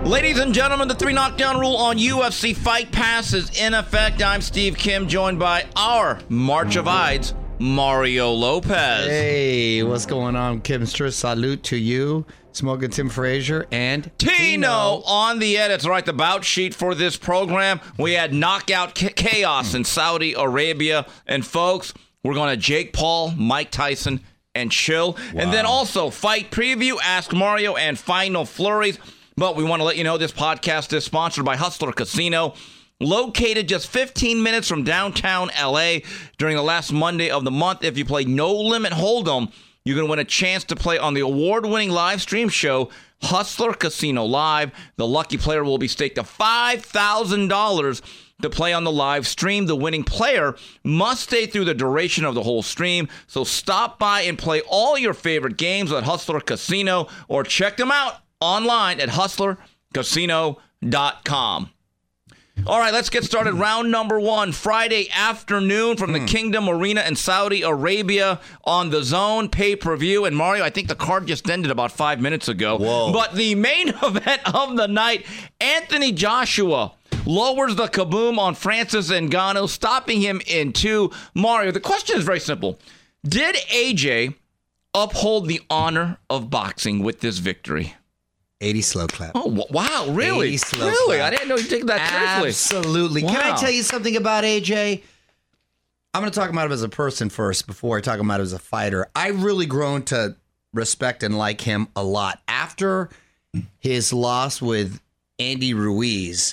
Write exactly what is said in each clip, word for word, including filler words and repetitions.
Ladies and gentlemen, the three knockdown rule on U F C Fight Pass is in effect. I'm Steve Kim, joined by our March of Ides, Mario Lopez. Hey, what's going on, Kimster? Salute to you, Smoking Tim Frazier, and Tino, Tino on the edits. Right, the bout sheet for this program. We had knockout cha- chaos in Saudi Arabia. And folks, we're going to Jake Paul, Mike Tyson, and chill. Wow. And then also fight preview, Ask Mario, and final flurries. But we want to let you know this podcast is sponsored by Hustler Casino, located just fifteen minutes from downtown L A. During the last Monday of the month, if you play No Limit Hold'em, you're going to win a chance to play on the award-winning live stream show, Hustler Casino Live. The lucky player will be staked to five thousand dollars to play on the live stream. The winning player must stay through the duration of the whole stream. So stop by and play all your favorite games at Hustler Casino, or check them out online at hustler casino dot com. All right, let's get started. Round number one, Friday afternoon from the mm. Kingdom Arena in Saudi Arabia on the Zone pay-per-view. And Mario, I think the card just ended about five minutes ago. Whoa. But the main event of the night, Anthony Joshua lowers the kaboom on Francis Ngannou, stopping him in two. Mario, the question is very simple. Did A J uphold the honor of boxing with this victory? eighty slow clap. Oh, wow, really? eighty slow really? clap. I didn't know you take that seriously. Absolutely. Wow. Can I tell you something about A J? I'm going to talk about him as a person first before I talk about him as a fighter. I've really grown to respect and like him a lot. After his loss with Andy Ruiz,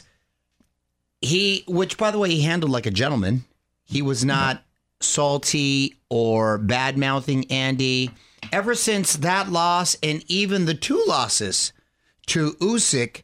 he, which by the way, he handled like a gentleman. He was not salty or bad-mouthing Andy. Ever since that loss and even the two losses to Usyk,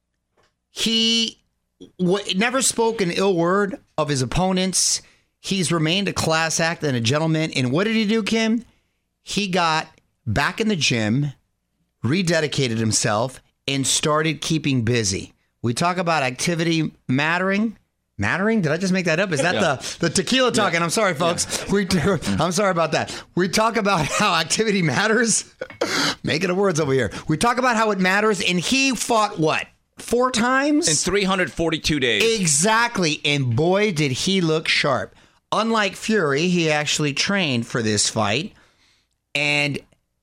he w- never spoke an ill word of his opponents. He's remained a class act and a gentleman. And what did he do, Kim? He got back in the gym, rededicated himself, and started keeping busy. We talk about activity mattering. Mattering? Did I just make that up? Is that yeah. the, the tequila talking? Yeah. I'm sorry, folks. Yeah. We I'm sorry about that. We talk about how activity matters. Making the words over here. We talk about how it matters, and he fought what? Four times? In three hundred forty-two days. Exactly. And boy, did he look sharp. Unlike Fury, he actually trained for this fight. And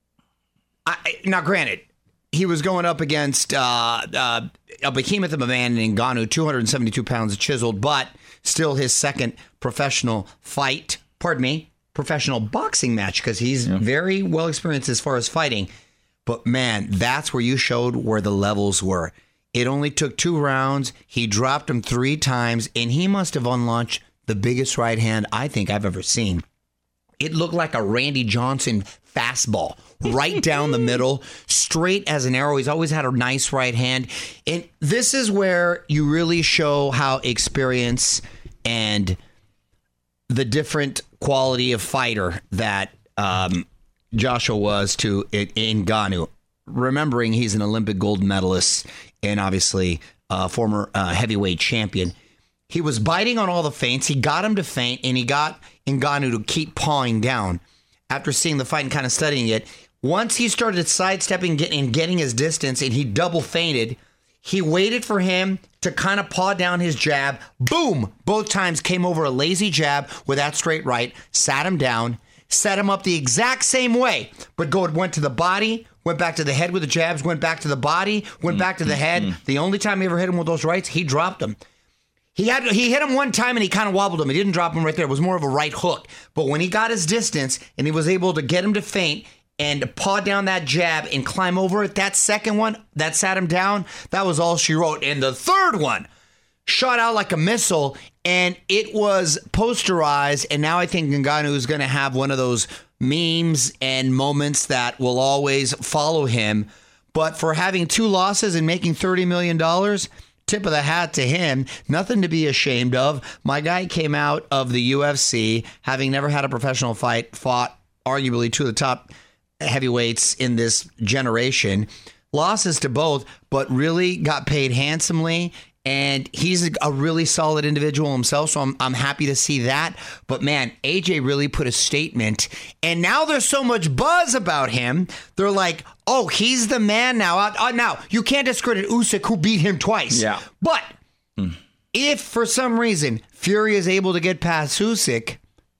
I, now, granted, he was going up against uh, uh, a behemoth of a man in Ngannou, two hundred seventy-two pounds chiseled, but still his second professional fight, pardon me, professional boxing match, because he's yeah. very well experienced as far as fighting. But man, that's where you showed where the levels were. It only took two rounds. He dropped him three times, and he must have unlaunched the biggest right hand I think I've ever seen. It looked like a Randy Johnson fastball. Right down the middle, straight as an arrow. He's always had a nice right hand. And this is where you really show how experience and the different quality of fighter that um, Joshua was to Ngannou. Remembering he's an Olympic gold medalist and obviously a former uh, heavyweight champion. He was biting on all the feints. He got him to feint, and he got Ngannou to keep pawing down. After seeing the fight and kind of studying it, once he started sidestepping and getting his distance and he double feinted, he waited for him to kind of paw down his jab. Boom! Both times came over a lazy jab with that straight right, sat him down, set him up the exact same way, but go went to the body, went back to the head with the jabs, went back to the body, went back to the head. The only time he ever hit him with those rights, he dropped him. He had he hit him one time and he kind of wobbled him. He didn't drop him right there. It was more of a right hook. But when he got his distance and he was able to get him to feint and paw down that jab and climb over it, that second one, that sat him down, that was all she wrote. And the third one shot out like a missile, and it was posterized. And now I think Ngannou is going to have one of those memes and moments that will always follow him. But for having two losses and making thirty million dollars, tip of the hat to him. Nothing to be ashamed of. My guy came out of the U F C, having never had a professional fight, fought arguably two of the top heavyweights in this generation. Losses to both, but really got paid handsomely And he's a really solid individual himself, so I'm I'm happy to see that. But man, A J really put a statement, and now there's so much buzz about him. They're like, oh, he's the man now. Uh, now, you can't discredit Usyk, who beat him twice. Yeah. But hmm. if for some reason Fury is able to get past Usyk,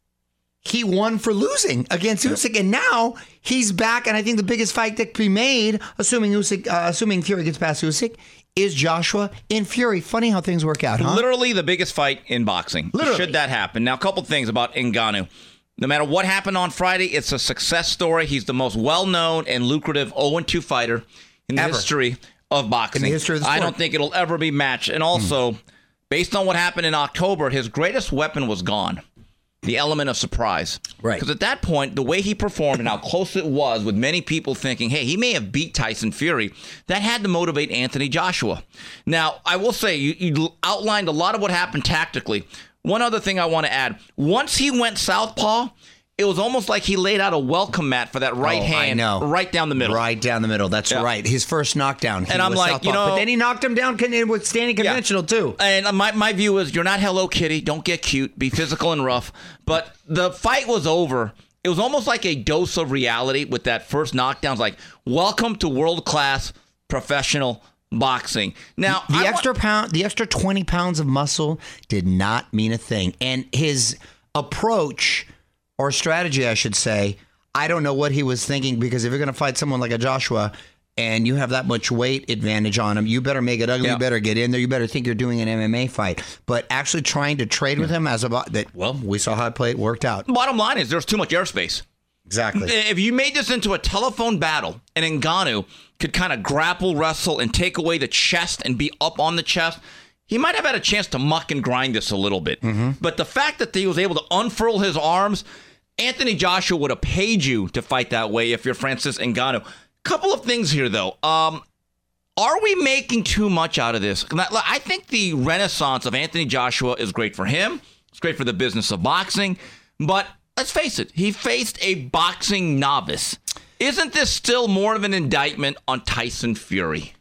he won for losing against Usyk, and now he's back. And I think the biggest fight that could be made, assuming Usyk, uh, assuming Fury gets past Usyk, is Joshua in Fury. Funny how things work out, huh? Literally the biggest fight in boxing. Literally. Should that happen. Now, a couple things about Ngannou. No matter what happened on Friday, it's a success story. He's the most well-known and lucrative oh and two fighter in the Ever. history of boxing. In the history of the sport. I don't think it'll ever be matched. And also, mm. based on what happened in October, his greatest weapon was gone. The element of surprise. Right. Because at that point, the way he performed and how close it was, with many people thinking, hey, he may have beat Tyson Fury, that had to motivate Anthony Joshua. Now, I will say, you, you outlined a lot of what happened tactically. One other thing I want to add. Once he went southpaw, it was almost like he laid out a welcome mat for that right oh, hand I know. right down the middle. Right down the middle. That's yeah. right. His first knockdown. And I'm like, southpaw. you know. But then he knocked him down with standing conventional, yeah. too. And my, my view is, you're not Hello Kitty. Don't get cute. Be physical and rough. But the fight was over. It was almost like a dose of reality with that first knockdown. It's like, welcome to world-class professional boxing. Now, the I extra wa- pound, the extra twenty pounds of muscle did not mean a thing. And his approach, or strategy, I should say, I don't know what he was thinking, because if you're going to fight someone like a Joshua and you have that much weight advantage on him, you better make it ugly. Yeah. You better get in there. You better think you're doing an M M A fight. But actually trying to trade yeah. with him as about that, well, we saw how it played, worked out. Bottom line is, there's too much airspace. Exactly. If you made this into a telephone battle and Ngannou could kind of grapple, wrestle, and take away the chest and be up on the chest, he might have had a chance to muck and grind this a little bit. Mm-hmm. But the fact that he was able to unfurl his arms, Anthony Joshua would have paid you to fight that way if you're Francis Ngannou. Couple of things here, though. Um, are we making too much out of this? I think the renaissance of Anthony Joshua is great for him. It's great for the business of boxing. But let's face it, he faced a boxing novice. Isn't this still more of an indictment on Tyson Fury?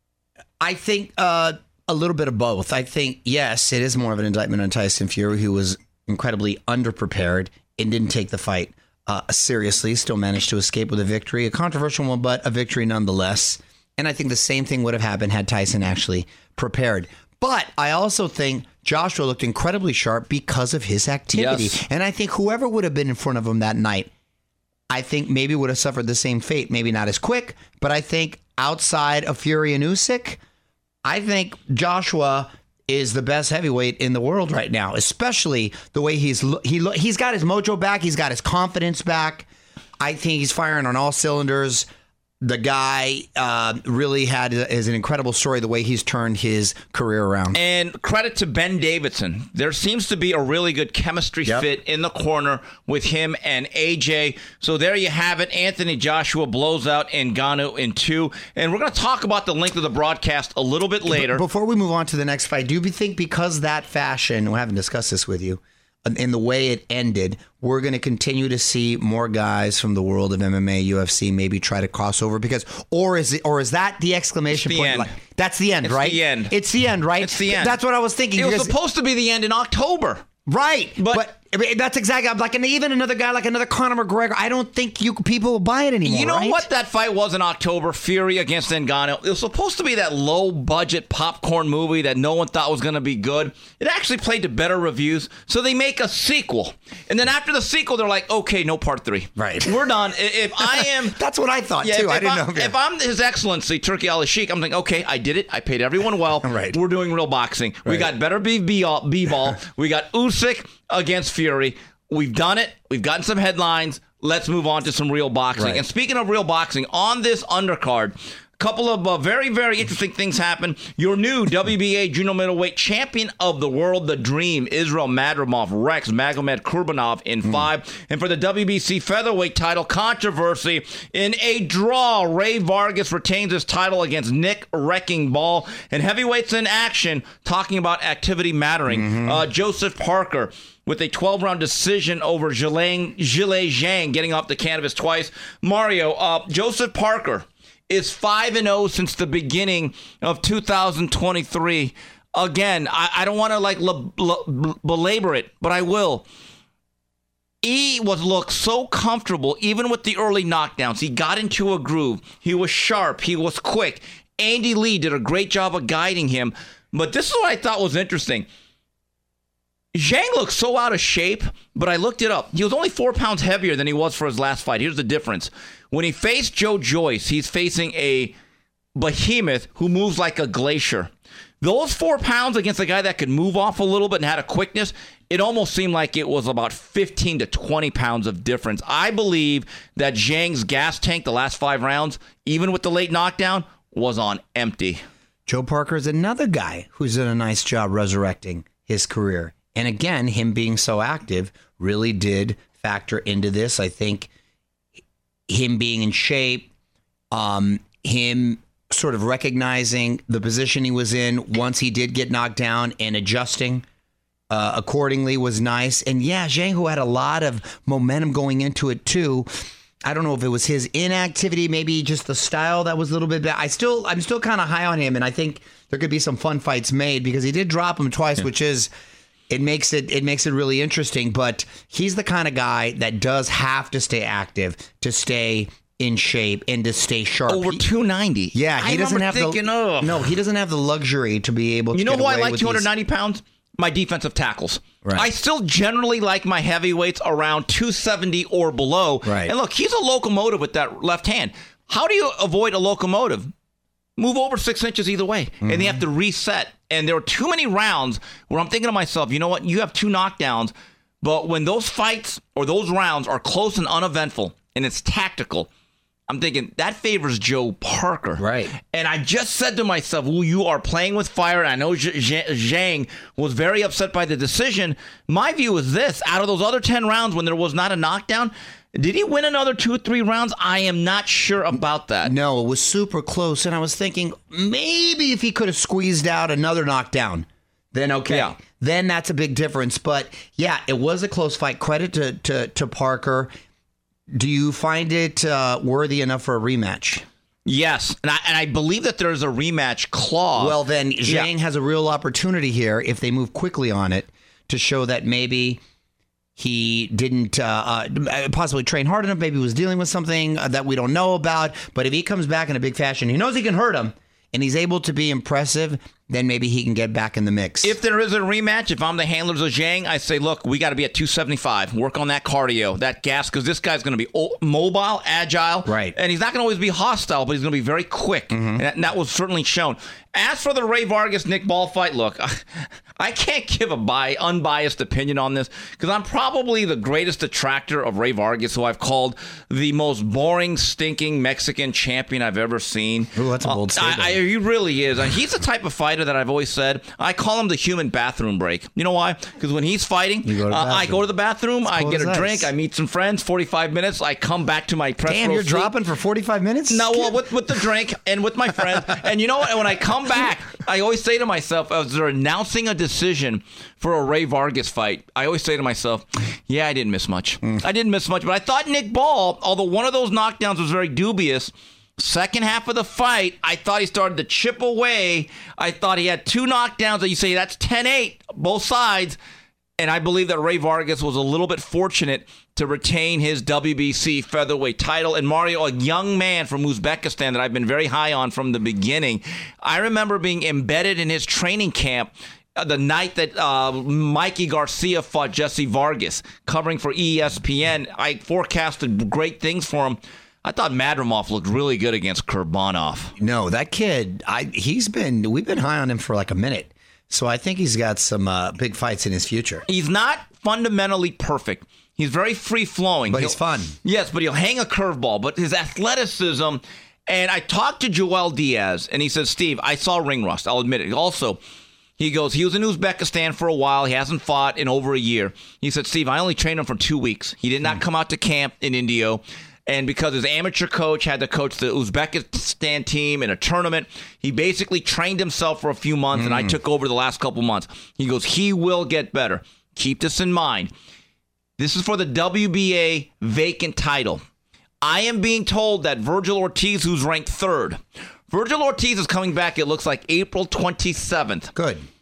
I think uh, a little bit of both. I think, yes, it is more of an indictment on Tyson Fury, who was incredibly underprepared and didn't take the fight uh, seriously, still managed to escape with a victory, a controversial one, but a victory nonetheless. And I think the same thing would have happened had Tyson actually prepared. But I also think Joshua looked incredibly sharp because of his activity. Yes. And I think whoever would have been in front of him that night, I think maybe would have suffered the same fate. Maybe not as quick, but I think outside of Fury and Usyk, I think Joshua is the best heavyweight in the world right now, especially the way he's he he's got his mojo back, he's got his confidence back. I think he's firing on all cylinders. The guy uh, really had is an incredible story, the way he's turned his career around. And credit to Ben Davidson. There seems to be a really good chemistry yep. fit in the corner with him and A J. So there you have it. Anthony Joshua blows out Ngannou in two. And we're going to talk about the length of the broadcast a little bit later. Before we move on to the next fight, do you think because that fashion, we haven't discussed this with you, in the way it ended, we're going to continue to see more guys from the world of M M A, U F C, maybe try to cross over? Because, or is it, or is that the exclamation it's the point? End. Like, that's the end, it's right? It's the end. It's the end, right? It's the end. That's what I was thinking. It was supposed to be the end in October. Right, but, but that's exactly. I'm like, and even another guy like another Conor McGregor, I don't think you people will buy it anymore. You know right? what that fight was in October? Fury against Ngannou. It was supposed to be that low budget popcorn movie that no one thought was going to be good. It actually played to better reviews, so they make a sequel, and then after the sequel, they're like, okay, no part three. Right, we're done. If I am, that's what I thought yeah, too. If, I didn't I, know. If I'm His Excellency Turki Al Sheikh, I'm thinking, okay, I did it. I paid everyone well. Right, we're doing real boxing. Right. We got better b-ball. b-ball. We got Usyk against Fury. We've done it. We've gotten some headlines. Let's move on to some real boxing. Right. And speaking of real boxing, on this undercard, a couple of uh, very, very interesting things happen. Your new W B A junior middleweight champion of the world, the Dream, Israel Madrimov, Rex Magomed Kurbanov in mm. five. And for the W B C featherweight title, controversy in a draw. Ray Vargas retains his title against Nick Wrecking Ball. And heavyweights in action, talking about activity mattering. Mm-hmm. Uh, Joseph Parker with a twelve-round decision over Zhilei Zhang, getting off the canvas twice. Mario, uh, Joseph Parker is five and oh since the beginning of two thousand twenty-three. again, I, I don't want to like l- l- belabor it, but I will. He was looked so comfortable, even with the early knockdowns. He got into a groove. He was sharp. He was quick. Andy Lee did a great job of guiding him. But this is what I thought was interesting. Zhang looked so out of shape, but I looked it up. He was only four pounds heavier than he was for his last fight. Here's the difference. When he faced Joe Joyce, he's facing a behemoth who moves like a glacier. Those four pounds against a guy that could move off a little bit and had a quickness, it almost seemed like it was about fifteen to twenty pounds of difference. I believe that Zhang's gas tank the last five rounds, even with the late knockdown, was on empty. Joe Parker is another guy who's done a nice job resurrecting his career. And again, him being so active really did factor into this. I think him being in shape, um, him sort of recognizing the position he was in once he did get knocked down and adjusting uh, accordingly was nice. And yeah, Zhang, who had a lot of momentum going into it too. I don't know if it was his inactivity, maybe just the style that was a little bit bad. I still, I'm still kind of high on him, and I think there could be some fun fights made because he did drop him twice, yeah. which is it makes it it makes it really interesting. But he's the kind of guy that does have to stay active to stay in shape and to stay sharp. Over two ninety. Yeah, he I doesn't have thinking, the oh. no, he doesn't have the luxury to be able to. You know get who I away like with two ninety these. pounds? My defensive tackles. Right. I still generally like my heavyweights around two seventy or below. Right. And look, he's a locomotive with that left hand. How do you avoid a locomotive? Move over six inches either way. Mm-hmm. And they have to reset. And there are too many rounds where I'm thinking to myself, you know what? You have two knockdowns. But when those fights or those rounds are close and uneventful and it's tactical, I'm thinking that favors Joe Parker. Right. And I just said to myself, well, you are playing with fire. And I know Zhang was very upset by the decision. My view is this. Out of those other ten rounds when there was not a knockdown, did he win another two or three rounds? I am not sure about that. No, it was super close. And I was thinking maybe if he could have squeezed out another knockdown, then okay. Yeah. Then that's a big difference. But yeah, it was a close fight. Credit to, to, to Parker. Do you find it uh, worthy enough for a rematch? Yes, and I, and I believe that there is a rematch clause. Well, then Zhang yeah. has a real opportunity here if they move quickly on it to show that maybe he didn't uh, uh, possibly train hard enough. Maybe he was dealing with something that we don't know about. But if he comes back in a big fashion, he knows he can hurt him, and he's able to be impressive, then maybe he can get back in the mix. If there is a rematch, if I'm the handlers of Zhang, I say, look, we got to be at two seventy-five. Work on that cardio, that gas, because this guy's going to be o- mobile, agile. Right. And he's not going to always be hostile, but he's going to be very quick. Mm-hmm. And, that, and that was certainly shown. As for the Ray Vargas-Nick Ball fight, look, I can't give a bi- unbiased opinion on this because I'm probably the greatest detractor of Ray Vargas, who I've called the most boring, stinking Mexican champion I've ever seen. Ooh, that's a bold statement. I, I, he really is. He's the type of fighter that I've always said, I call him the human bathroom break. You know why? Because when he's fighting, go uh, I go to the bathroom, it's I get a ice. drink, I meet some friends, forty-five minutes, I come back to my press Damn, row you're seat. dropping for forty-five minutes? No, well, with, with the drink and with my friends. And you know what? When I come back, I always say to myself, as they're announcing a decision for a Ray Vargas fight, I always say to myself, yeah, I didn't miss much. Mm. I didn't miss much. But I thought Nick Ball, although one of those knockdowns was very dubious, second half of the fight, I thought he started to chip away. I thought he had two knockdowns that you say that's ten eight, both sides. And I believe that Ray Vargas was a little bit fortunate to retain his W B C featherweight title. And Mario, a young man from Uzbekistan that I've been very high on from the beginning, I remember being embedded in his training camp the night that uh, Mikey Garcia fought Jesse Vargas, covering for E S P N. I forecasted great things for him. I thought Madrimov looked really good against Kurbanov. No, that kid, I he's been, we've been high on him for like a minute. So I think he's got some uh, big fights in his future. He's not fundamentally perfect. He's very free-flowing. But he'll, he's fun. Yes, but he'll hang a curveball. But his athleticism, and I talked to Joel Diaz, and he said, Steve, I saw ring rust. I'll admit it. Also, he goes, he was in Uzbekistan for a while. He hasn't fought in over a year. He said, Steve, I only trained him for two weeks. He did not come out to camp in Indio. And because his amateur coach had to coach the Uzbekistan team in a tournament, he basically trained himself for a few months, mm. and I took over the last couple months. He goes, he will get better. Keep this in mind. This is for the W B A vacant title. I am being told that Virgil Ortiz, who's ranked third, Virgil Ortiz is coming back, it looks like April twenty-seventh. Good.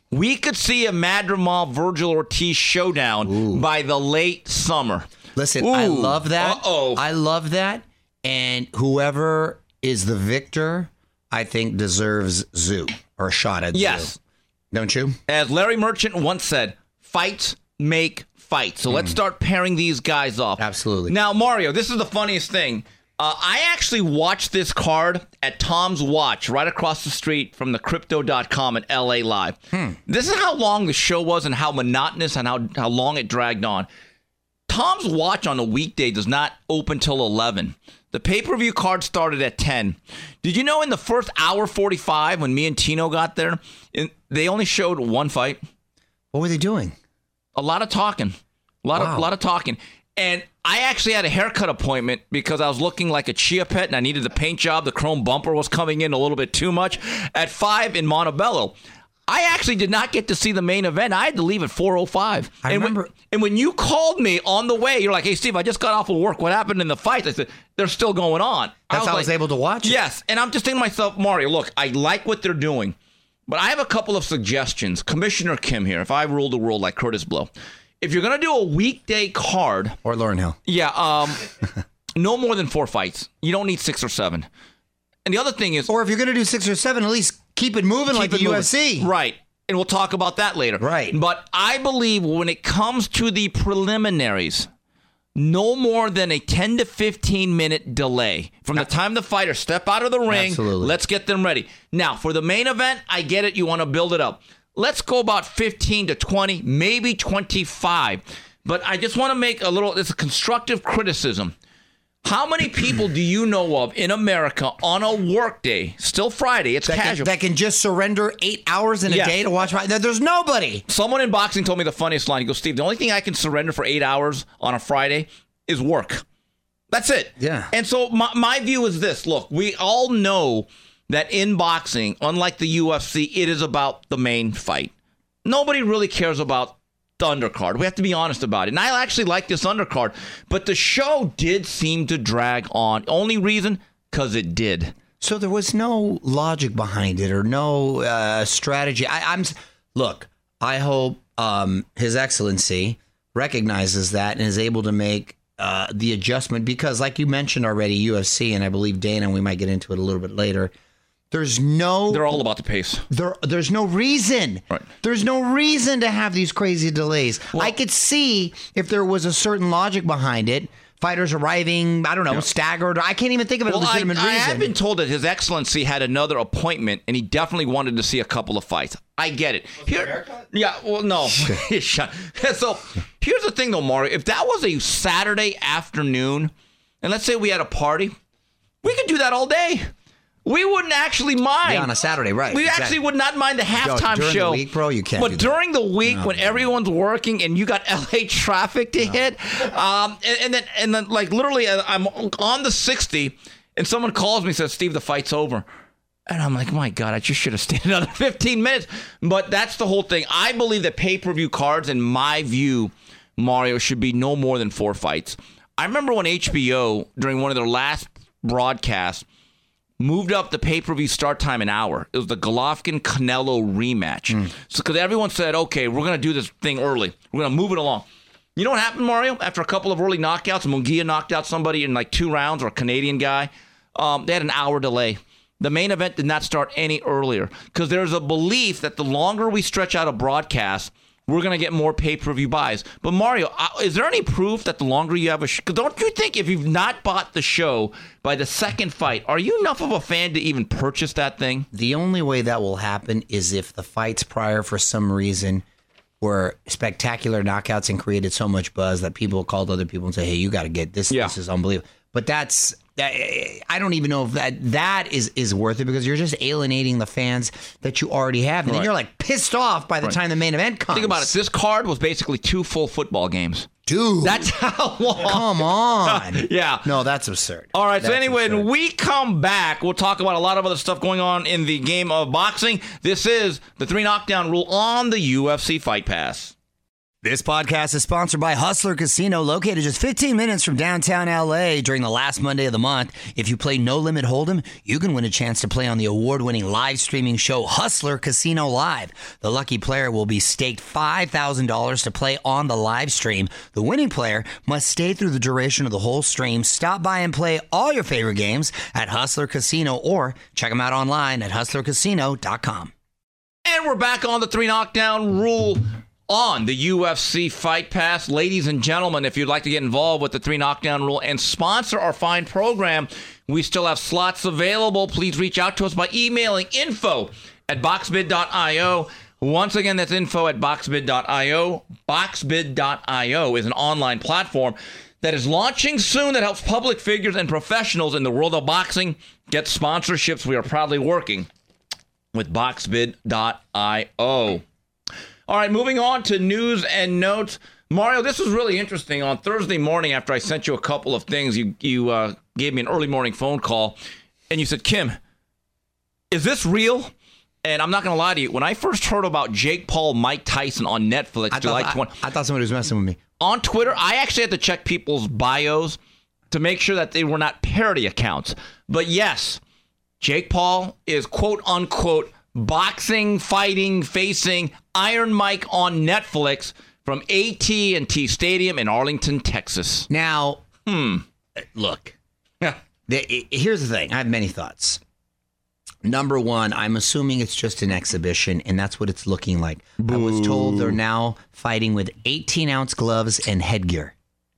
we could see a Madrimal Virgil Ortiz showdown Ooh. by the late summer. Listen, Ooh. I love that. Uh-oh. I love that. And whoever is the victor, I think deserves Zoo or a shot at yes. Zoo. Don't you? As Larry Merchant once said, fights make fights. So mm. let's start pairing these guys off. Absolutely. Now, Mario, this is the funniest thing. Uh, I actually watched this card at Tom's Watch right across the street from the crypto dot com at L A Live. Hmm. This is how long the show was and how monotonous and how, how long it dragged on. Tom's Watch on a weekday does not open till eleven. The pay-per-view card started at ten. Did you know in the first hour forty-five when me and Tino got there, they only showed one fight? What were they doing? A lot of talking. A lot wow. of a lot of talking. And I actually had a haircut appointment because I was looking like a chia pet and I needed the paint job. The chrome bumper was coming in a little bit too much at five in Montebello. I actually did not get to see the main event. I had to leave at four oh five. I and remember. When, and when you called me on the way, you're like, hey, Steve, I just got off of work. What happened in the fight? I said, they're still going on. That's I how like, I was able to watch it. Yes. And I'm just thinking to myself, Mario, look, I like what they're doing. But I have a couple of suggestions. Commissioner Kim here, if I rule the world like Curtis Blow. If you're going to do a weekday card. Or Lauren Hill. Yeah. Um, no more than four fights. You don't need six or seven. And the other thing is. Or if you're going to do six or seven, at least keep it moving keep like the moving. U F C. Right. And we'll talk about that later. Right. But I believe when it comes to the preliminaries, no more than a ten to fifteen minute delay from the time the fighters step out of the ring. Absolutely. Let's get them ready. Now, for the main event, I get it. You want to build it up. Let's go about fifteen to twenty, maybe twenty-five. But I just want to make a little, it's a constructive criticism. How many people do you know of in America on a work day, still Friday, it's that casual, can, that can just surrender eight hours in a yes. day to watch? There's nobody. Someone in boxing told me the funniest line. He goes, Steve, the only thing I can surrender for eight hours on a Friday is work. That's it. Yeah. And so my, my view is this. Look, we all know that in boxing, unlike the U F C, it is about the main fight. Nobody really cares about the undercard. We have to be honest about it. And I actually like this undercard, but the show did seem to drag on. Only reason, because it did. So there was no logic behind it or no uh, strategy. I, I'm look. I hope um, His Excellency recognizes that and is able to make uh, the adjustment because, like you mentioned already, U F C and I believe Dana. And we might get into it a little bit later. There's no... They're all about the pace. There, there's no reason. Right. There's no reason to have these crazy delays. Well, I could see if there was a certain logic behind it. Fighters arriving, I don't know, yeah. staggered. I can't even think of a well, legitimate I, reason. I have been told that His Excellency had another appointment, and he definitely wanted to see a couple of fights. I get it. Here, yeah, well, no. So here's the thing, though, Mario. If that was a Saturday afternoon, and let's say we had a party, we could do that all day. We wouldn't actually mind. Yeah, on a Saturday, right. We exactly. actually would not mind the halftime Yo, during show. During the week, bro, you can't But do during that. the week no, when no. everyone's working and you got L A traffic to no. hit, um, and, and then, and then, like, literally, I'm on the sixty, and someone calls me and says, Steve, the fight's over. And I'm like, my God, I just should have stayed another fifteen minutes. But that's the whole thing. I believe that pay-per-view cards, in my view, Mario, should be no more than four fights. I remember when H B O, during one of their last broadcasts, moved up the pay-per-view start time an hour. It was the Golovkin-Canelo rematch. Mm. So because everyone said, okay, we're going to do this thing early. We're going to move it along. You know what happened, Mario? After a couple of early knockouts, Munguia knocked out somebody in like two rounds, or a Canadian guy. Um, they had an hour delay. The main event did not start any earlier because there's a belief that the longer we stretch out a broadcast, we're going to get more pay-per-view buys. But Mario, uh, is there any proof that the longer you have a show, because don't you think if you've not bought the show by the second fight, are you enough of a fan to even purchase that thing? The only way that will happen is if the fights prior, for some reason, were spectacular knockouts and created so much buzz that people called other people and say, hey, you got to get this. Yeah. This is unbelievable. But that's... I don't even know if that that is, is worth it because you're just alienating the fans that you already have. And right. then you're like pissed off by the right. time the main event comes. Think about it. This card was basically two full football games. Dude. That's how long. Come on. Yeah. No, that's absurd. All right. That's so anyway, absurd. when we come back, we'll talk about a lot of other stuff going on in the game of boxing. This is the three knockdown rule on the U F C Fight Pass. This podcast is sponsored by Hustler Casino, located just fifteen minutes from downtown L A during the last Monday of the month. If you play No Limit Hold'em, you can win a chance to play on the award-winning live streaming show Hustler Casino Live. The lucky player will be staked five thousand dollars to play on the live stream. The winning player must stay through the duration of the whole stream. Stop by and play all your favorite games at Hustler Casino or check them out online at hustler casino dot com. And we're back on the three knockdown rule on the U F C Fight Pass. Ladies and gentlemen, if you'd like to get involved with the three knockdown rule and sponsor our fine program, we still have slots available. Please reach out to us by emailing info at boxbid dot io. Once again, that's info at boxbid dot io. boxbid dot io is an online platform that is launching soon that helps public figures and professionals in the world of boxing get sponsorships. We are proudly working with boxbid dot io. All right, moving on to news and notes. Mario, this was really interesting. On Thursday morning, after I sent you a couple of things, you you uh, gave me an early morning phone call, and you said, Kim, is this real? And I'm not going to lie to you. When I first heard about Jake Paul, Mike Tyson on Netflix, I July thought, twentieth, I, I thought somebody was messing with me. On Twitter, I actually had to check people's bios to make sure that they were not parody accounts. But yes, Jake Paul is quote-unquote boxing, fighting, facing Iron Mike on Netflix from A T and T Stadium in Arlington, Texas. Now, Hmm. look, the, here's the thing. I have many thoughts. Number one, I'm assuming it's just an exhibition, and that's what it's looking like. Boo. I was told they're now fighting with eighteen-ounce gloves and headgear.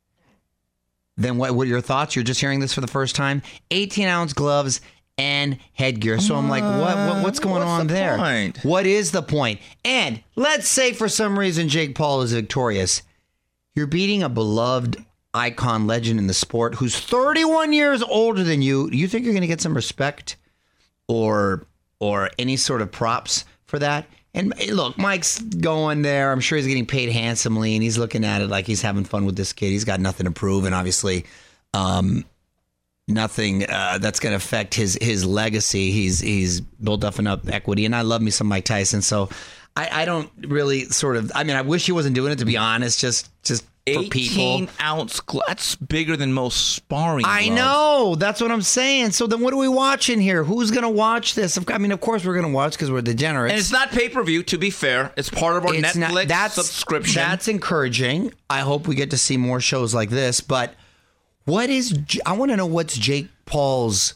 Then what, what are your thoughts? You're just hearing this for the first time? eighteen-ounce gloves and headgear. So I'm like, what, what what's going What's on the there? point? What is the point? And let's say for some reason Jake Paul is victorious. You're beating a beloved icon legend in the sport who's thirty-one years older than you. Do you think you're going to get some respect or or any sort of props for that? And look, Mike's going there. I'm sure he's getting paid handsomely, and he's looking at it like he's having fun with this kid. He's got nothing to prove, and obviously um, nothing uh, that's going to affect his his legacy. He's he's built up enough equity, and I love me some Mike Tyson. So I, I don't really sort of. I mean, I wish he wasn't doing it, to be honest. Just just for people. eighteen ounce gloves. That's bigger than most sparring gloves. I know. That's what I'm saying. So then what are we watching here? Who's going to watch this? I mean, of course we're going to watch because we're degenerates. And it's not pay-per-view, to be fair. It's part of our It's Netflix not- that's, subscription. That's encouraging. I hope we get to see more shows like this. But what is? J- I want to know what's Jake Paul's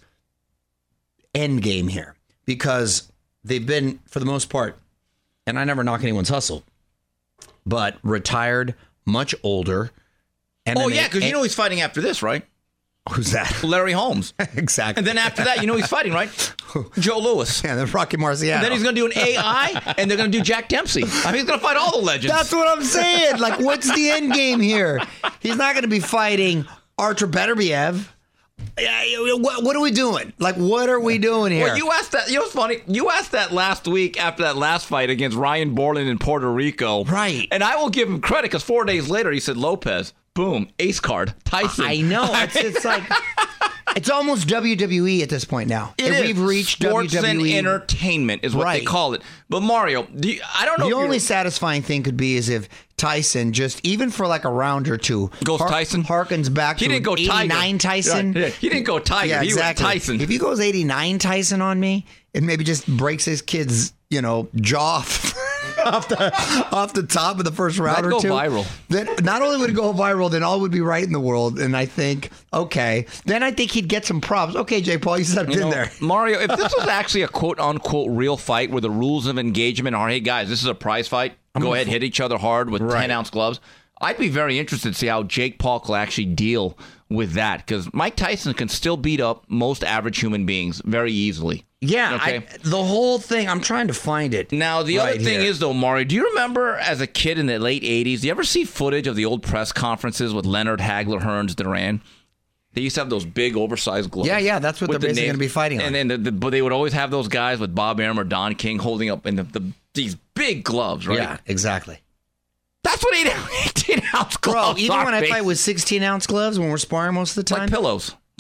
end game here, because they've been, for the most part, and I never knock anyone's hustle, but retired, much older. And oh, then yeah, they- because you and- know he's fighting after this, right? who's that? Larry Holmes. Exactly. And then after that, you know he's fighting, right? Joe Lewis. Yeah, then Rocky Marciano. And then he's going to do an A I, and they're going to do Jack Dempsey. I mean, he's going to fight all the legends. That's what I'm saying. Like, what's the end game here? He's not going to be fighting Artur Beterbiev. Yeah, What, what are we doing? Like, what are we doing here? Well, you asked that. You know what's funny? You asked that last week after that last fight against Ryan Borland in Puerto Rico. Right. And I will give him credit because four days later he said Lopez. Boom. Ace card. Tyson. I know. It's, it's like, it's almost W W E at this point now. It If is. We've reached Sports W W E. and entertainment is what they Right. call it. But Mario, do you, I don't know. The if only you're- satisfying thing could be is if Tyson, just even for like a round or two, Goes Tyson? harkens back He to didn't go Tiger. eighty-nine Tyson. Yeah, he didn't go Tiger. Yeah, He exactly. went Tyson. If he goes eighty-nine Tyson on me, and maybe just breaks his kid's, you know, jaw off, off the off the top of the first round That'd or go two, viral. then not only would it go viral, then all would be right in the world. And I think, okay, then I think he'd get some props. Okay, Jake Paul, you stepped You in know, there. Mario, if this was actually a quote unquote real fight where the rules of engagement are, hey guys, this is a prize fight. Go ahead, hit each other hard with Right. ten ounce gloves. I'd be very interested to see how Jake Paul can actually deal with that, because Mike Tyson can still beat up most average human beings very easily. Yeah, Okay. I, the whole thing. I'm trying to find it. Now, the right other thing here. is, though, Mario, do you remember as a kid in the late eighties, do you ever see footage of the old press conferences with Leonard, Hagler, Hearns, Duran? They used to have those big, oversized gloves. Yeah, yeah, that's what with they're the basically name- going to be fighting on. And then the, the, but they would always have those guys with Bob Arum or Don King holding up in the, the these big gloves, right? Yeah, exactly. That's what eighteen ounce Bro, gloves even are, when I babe. fight with sixteen ounce gloves when we're sparring most of the time, like pillows.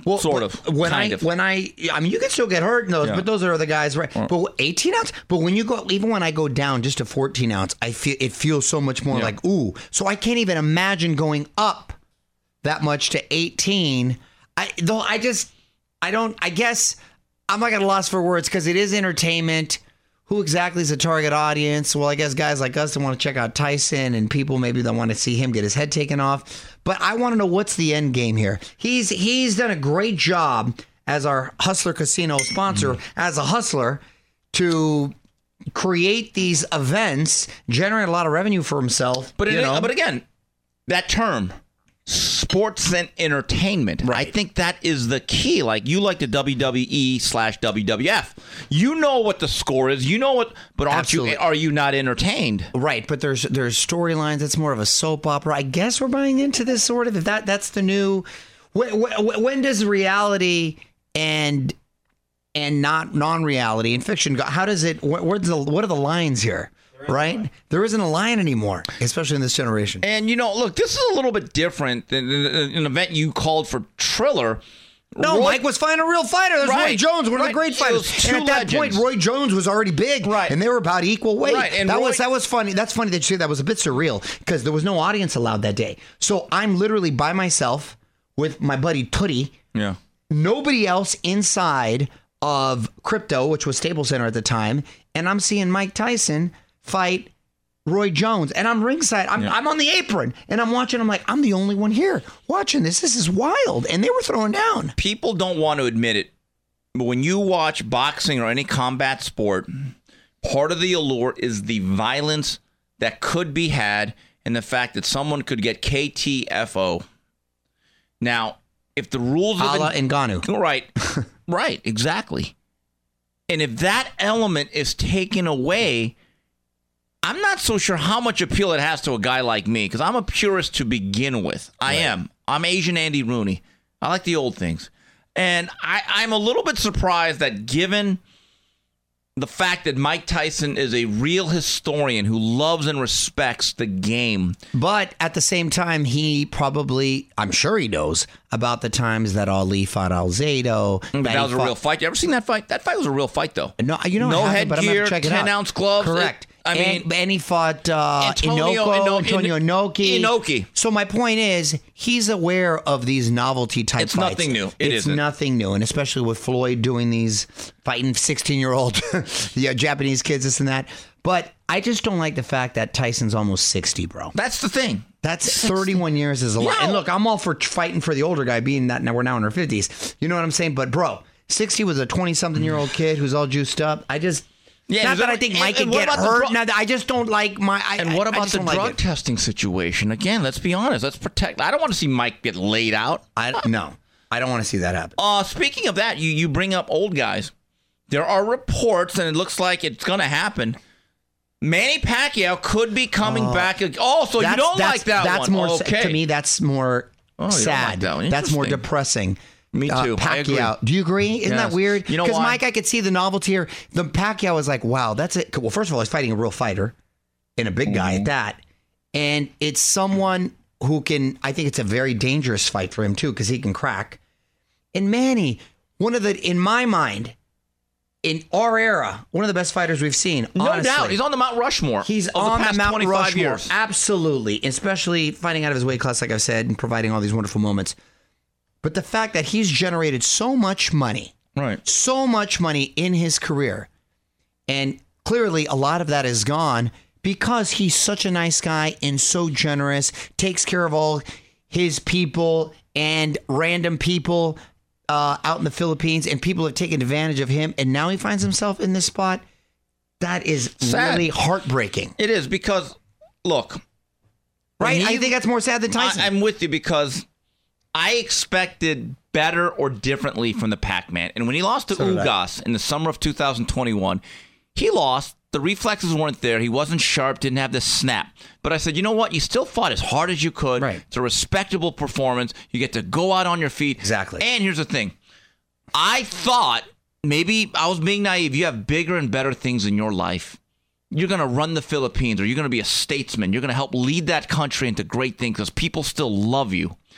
Well, sort of. When kind I of. when I I mean you can still get hurt in those, Yeah. but those are the guys, right? But eighteen ounce. But when you go, even when I go down just to fourteen ounce, I feel it feels so much more Yeah. like ooh. So I can't even imagine going up that much to eighteen. I though I just I don't. I guess I'm not at a loss for words because it is entertainment. Who exactly is the target audience? Well, I guess guys like us that want to check out Tyson and people maybe that want to see him get his head taken off. But I want to know what's the end game here. He's he's done a great job as our Hustler Casino sponsor, as a hustler, to create these events, generate a lot of revenue for himself. But you it, know? but again, that term, sports and entertainment. Right. I think that is the key. Like you like the W W E slash W W F. You know what the score is. You know what. But aren't Absolutely. you? Are you not entertained? Right, but there's there's storylines. It's more of a soap opera. I guess we're buying into this sort of. If that that's the new. When, when, when does reality and and not non-reality and fiction go? How does it? Where, where's the what are the lines here? Right, there isn't a line anymore, especially in this generation. And you know, look, this is a little bit different than an event you called for Triller. No, Roy- Mike was fighting a real fighter. There's Roy Right, Jones, one of right. the great It fighters. was And two at that legends. point, Roy Jones was already big, Right. and they were about equal weight. Right, and that Roy- was that was funny. That's funny that you say that was a bit surreal because there was no audience allowed that day. So I'm literally by myself with my buddy Tootie. Yeah. Nobody else inside of Crypto, which was Staples Center at the time, and I'm seeing Mike Tyson fight Roy Jones, and I'm ringside. I'm, Yeah. I'm on the apron, and I'm watching. I'm like, I'm the only one here watching this. This is wild, and they were throwing down. People don't want to admit it, but when you watch boxing or any combat sport, part of the allure is the violence that could be had and the fact that someone could get K T F O. Now, if the rules of Allah Ngannou. right, right, exactly, and if that element is taken away, I'm not so sure how much appeal it has to a guy like me because I'm a purist to begin with. I am. I'm Asian Andy Rooney. I like the old things. And I, I'm a little bit surprised that given the fact that Mike Tyson is a real historian who loves and respects the game. But at the same time, he probably, I'm sure he knows about the times that Ali fought Alzado. But that was a real fight. You ever seen that fight? That fight was a real fight, though. No, you know, no I haven't, but I'm gonna headgear, check it out. ten ounce gloves. Correct. It- I and, mean, and he fought uh, Antonio Inoki, Ino- Antonio Ino- Inoki. Inoki. So my point is, he's aware of these novelty type It's fights. nothing new. It it's isn't. nothing new, and especially with Floyd doing these fighting sixteen-year-old yeah, Japanese kids, this and that. But I just don't like the fact that Tyson's almost sixty, bro. That's the thing. That's thirty-one years is a lot. Yeah. And look, I'm all for fighting for the older guy, being that now we're now in our fifties. You know what I'm saying? But bro, sixty was a twenty-something-year-old kid who's all juiced up. I just. Yeah, Not is that that- I think and- Mike and could what get about the hurt. drug- Now, I just don't like my. I, And what I- I about just the don't like drug it. testing situation? Again, let's be honest. Let's protect. I don't want to see Mike get laid out. I no, I don't want to see that happen. Uh, speaking of that, you, you bring up old guys. There are reports, and it looks like it's going to happen. Manny Pacquiao could be coming back. Oh, so you That's- don't that's- like that That's one? more sa- okay. to me. That's more Oh, you don't sad. like that one. That's more Interesting. depressing. Me Uh, too. I agree. Pacquiao. Do you agree? Isn't Yes. that weird? You know Because why? Mike, I could see the novelty here. The Pacquiao is like, wow, that's it. Well, first of all, he's fighting a real fighter and a big guy Mm-hmm. at that, and it's someone who can. I think it's a very dangerous fight for him too because he can crack. And Manny, one of the, in my mind, in our era, one of the best fighters we've seen. No honestly. doubt. He's on the Mount Rushmore. He's of the on past the Mount twenty-five Rushmore. years. Absolutely. Especially fighting out of his weight class, like I've said, and providing all these wonderful moments. But the fact that he's generated so much money, Right. so much money in his career, and clearly a lot of that is gone because he's such a nice guy and so generous, takes care of all his people and random people uh, out in the Philippines, and people have taken advantage of him, and now he finds himself in this spot. That is Sad. really heartbreaking. It is because, look. Right? when I he- think that's more sad than Tyson. I, I'm with you because I expected better or differently from the Pac-Man. And when he lost to So did I. Ugas in the summer of two thousand twenty-one, he lost. The reflexes weren't there. He wasn't sharp, didn't have the snap. But I said, you know what? You still fought as hard as you could. Right. It's a respectable performance. You get to go out on your feet. Exactly. And here's the thing. I thought maybe I was being naive. You have bigger and better things in your life. You're going to run the Philippines, or you're going to be a statesman. You're going to help lead that country into great things because people still love you.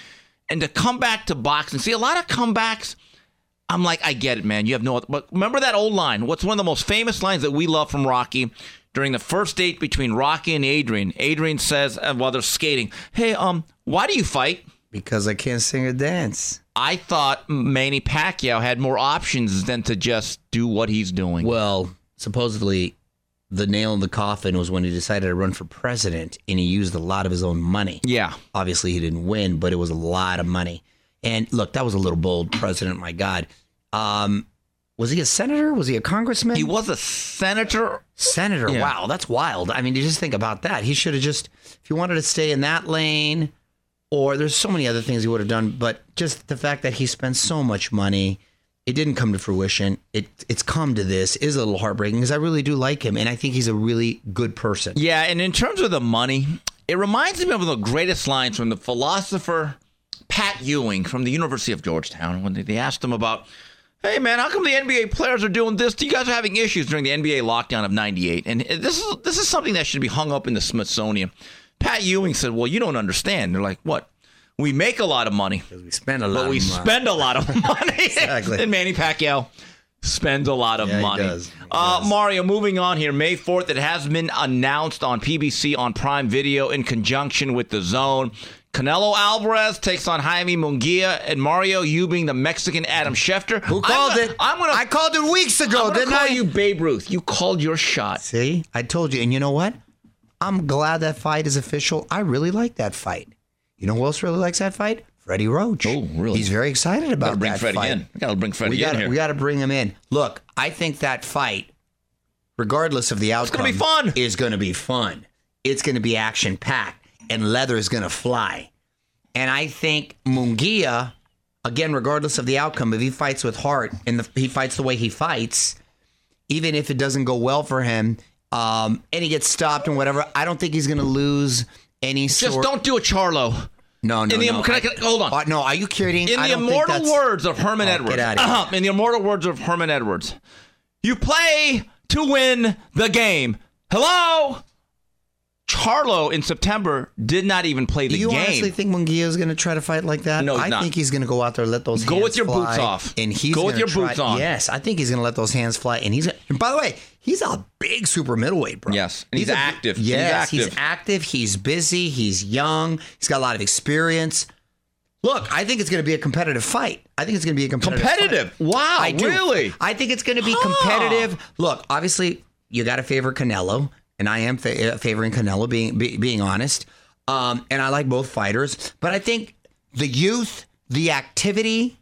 And to come back to boxing, see, a lot of comebacks, I'm like, I get it, man. You have no other. But remember that old line? What's one of the most famous lines that we love from Rocky? During the first date between Rocky and Adrian, Adrian says, uh, while they're skating, hey, um, why do you fight? Because I can't sing or dance. I thought Manny Pacquiao had more options than to just do what he's doing. Well, supposedly the nail in the coffin was when he decided to run for president, and he used a lot of his own money. Yeah. Obviously, he didn't win, but it was a lot of money. And look, that was a little bold president, my God. Um, was he a senator? Was he a congressman? He was a senator. Senator, Yeah. wow, that's wild. I mean, you just think about that. He should have just, if he wanted to stay in that lane, or there's so many other things he would have done, but just the fact that he spent so much money, it didn't come to fruition. It It's come to this is a little heartbreaking because I really do like him, and I think he's a really good person. Yeah, and in terms of the money, it reminds me of the greatest lines from the philosopher Pat Ewing from the University of Georgetown when they asked him about, hey, man, how come the N B A players are doing this? You guys are having issues during the N B A lockdown of ninety-eight. And this is this is something that should be hung up in the Smithsonian. Pat Ewing said, well, you don't understand. They're like, what? We make a lot of money. Because we spend a lot But of we money. spend a lot of money. Exactly. And Manny Pacquiao spends a lot of Yeah, he money. does. He Uh, does. Mario, moving on here. May fourth, it has been announced on P B C on Prime Video in conjunction with The Zone. Canelo Alvarez takes on Jaime Munguia, and Mario, you being the Mexican Adam Schefter. Who called I'm gonna, it? I'm gonna, I called it weeks I'm ago, gonna didn't call I? you Babe Ruth. You called your shot. See, I told you. And you know what? I'm glad that fight is official. I really like that fight. You know who else really likes that fight? Freddie Roach. Oh, really? He's very excited about Gotta bring that Freddie fight. in. We gotta bring Freddie we gotta, in here. We got to bring him in. Look, I think that fight, regardless of the outcome, gonna be fun. is going to be fun. It's going to be action-packed, and leather is going to fly. And I think Munguia, again, regardless of the outcome, if he fights with heart and the, he fights the way he fights, even if it doesn't go well for him, um, and he gets stopped and whatever, I don't think he's going to lose any Just sort. don't do a Charlo. No, no, In the, no. can I, can I- hold on. Uh, no, are you kidding? In I the don't think immortal that's- words of Herman Oh, Edwards. get outta here. Uh-huh. In the immortal words of Herman Edwards. You play to win the game. Hello? Charlo in September did not even play the Do you game. honestly think Munguia is going to try to fight like that? No, he's I not. think he's going to go out there and let those Go hands with your fly, boots off. And he's Go with gonna your try, boots on. Yes, I think he's going to let those hands fly. And he's and by the way, he's a big super middleweight, bro. Yes, and he's a- active. He's Yes, active. he's active. He's busy. He's young. He's got a lot of experience. Look, I think it's going to be a competitive fight. I think it's going to be a competitive Competitive? fight. Wow, I do. really? I think it's going to be Huh. competitive. Look, obviously, you got to favor Canelo, and I am fa- favoring Canelo, being be, being honest. Um, and I like both fighters, but I think the youth, the activity,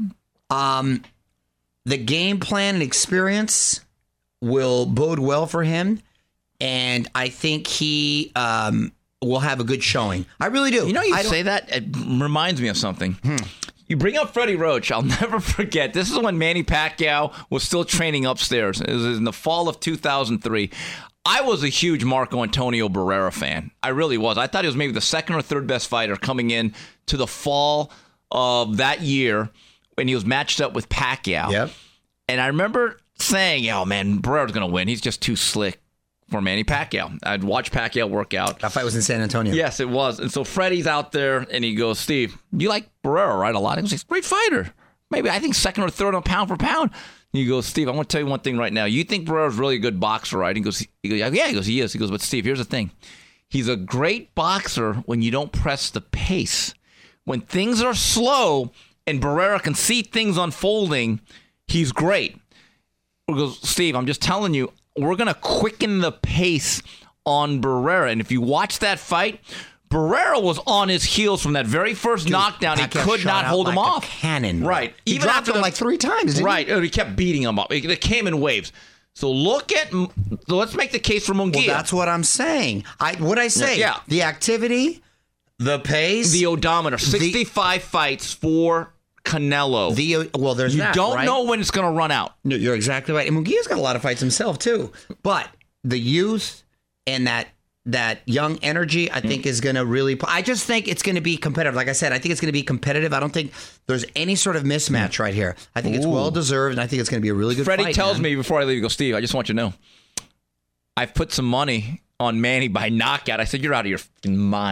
um, the game plan and experience will bode well for him, and I think he um, will have a good showing. I really do. You know, you I don't- say that, it reminds me of something. Hmm. You bring up Freddie Roach. I'll never forget. This is when Manny Pacquiao was still training upstairs. It was in the fall of two thousand three. I was a huge Marco Antonio Barrera fan. I really was. I thought he was maybe the second or third best fighter coming in to the fall of that year when he was matched up with Pacquiao. Yep. And I remember saying, oh, man, Barrera's going to win. He's just too slick for Manny Pacquiao. I'd watch Pacquiao work out. That fight was in San Antonio. Yes, it was. And so Freddie's out there, and he goes, Steve, you like Barrera, right, a lot? He goes, he's a great fighter. Maybe I think second or third on pound for pound. He goes, Steve, I want to tell you one thing right now. You think Barrera's really a good boxer, right? He goes, he goes, yeah, he goes, he is. He goes, but Steve, here's the thing. He's a great boxer when you don't press the pace. When things are slow and Barrera can see things unfolding, he's great. He goes, Steve, I'm just telling you, we're going to quicken the pace on Barrera. And if you watch that fight, Barrera was on his heels from that very first Dude, knockdown. He Pacquiao could shot not out hold him like a off. cannon. Right. He Even dropped after him the- like three times, didn't Right. He kept beating him up. It came in waves. So look at, so let's make the case for Munguia. Well, that's what I'm saying. I what I say. Yeah. The activity, the pace, the odometer. sixty-five fights for Canelo. the well. There's you that, don't right? know when it's going to run out. No, you're exactly right. And Munguia's got a lot of fights himself too. But the youth and that that young energy, I think, is going to really. I just think it's going to be competitive. Like I said, I think it's going to be competitive. I don't think there's any sort of mismatch right here. I think it's well deserved, and I think it's going to be a really good Freddie fight. tells man. me before I leave, he goes, Steve, I just want you to know, I've put some money on Manny by knockout. I said, you're out of your f***ing mind.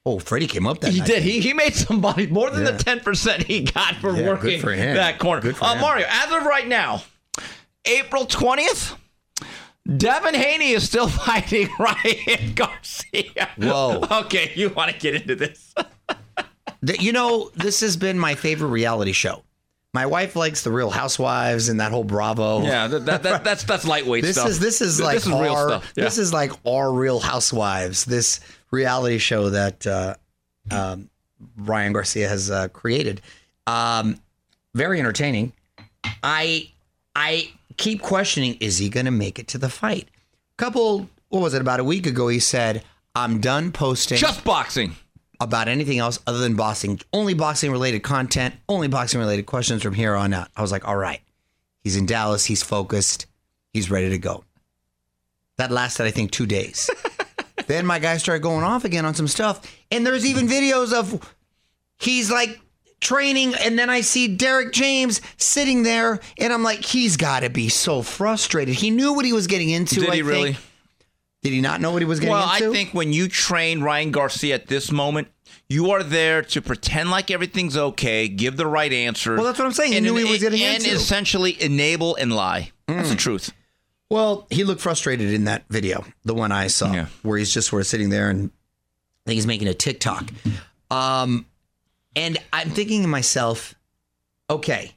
Oh, Freddie came up that He night. did. He he made some money, more than Yeah. the ten percent he got for Yeah, working good for him. that corner. Good for uh, him. Mario, as of right now, April twentieth, Devin Haney is still fighting Ryan Garcia. Whoa. Okay, you want to get into this? The- You know, this has been my favorite reality show. My wife likes the Real Housewives and that whole Bravo. Yeah, that, that, that, that's that's lightweight This stuff. is this is Th- like this is our, real stuff. Yeah. This is like our Real Housewives. This reality show that uh, um, Ryan Garcia has uh, created. Um, very entertaining. I I keep questioning: is he going to make it to the fight? Couple, what was it? About a week ago, he said, "I'm done posting just boxing." about anything else other than boxing. Only boxing related content. Only boxing related questions from here on out." I was like, "All right." He's in Dallas. He's focused. He's ready to go. That lasted, I think, two days. Then my guy started going off again on some stuff. And there's even videos of he's like training. And then I see Derek James sitting there. And I'm like, he's got to be so frustrated. He knew what he was getting into. Did I he think. really? Did he not know what he was getting Well, into? I think when you train Ryan Garcia at this moment, you are there to pretend like everything's okay, give the right answer. Well, that's what I'm saying. He and, knew what he was getting and into. essentially enable and lie. That's the truth. Well, he looked frustrated in that video, the one I saw, Yeah. where he's just sort of sitting there and I think he's making a TikTok. Um, and I'm thinking to myself, okay,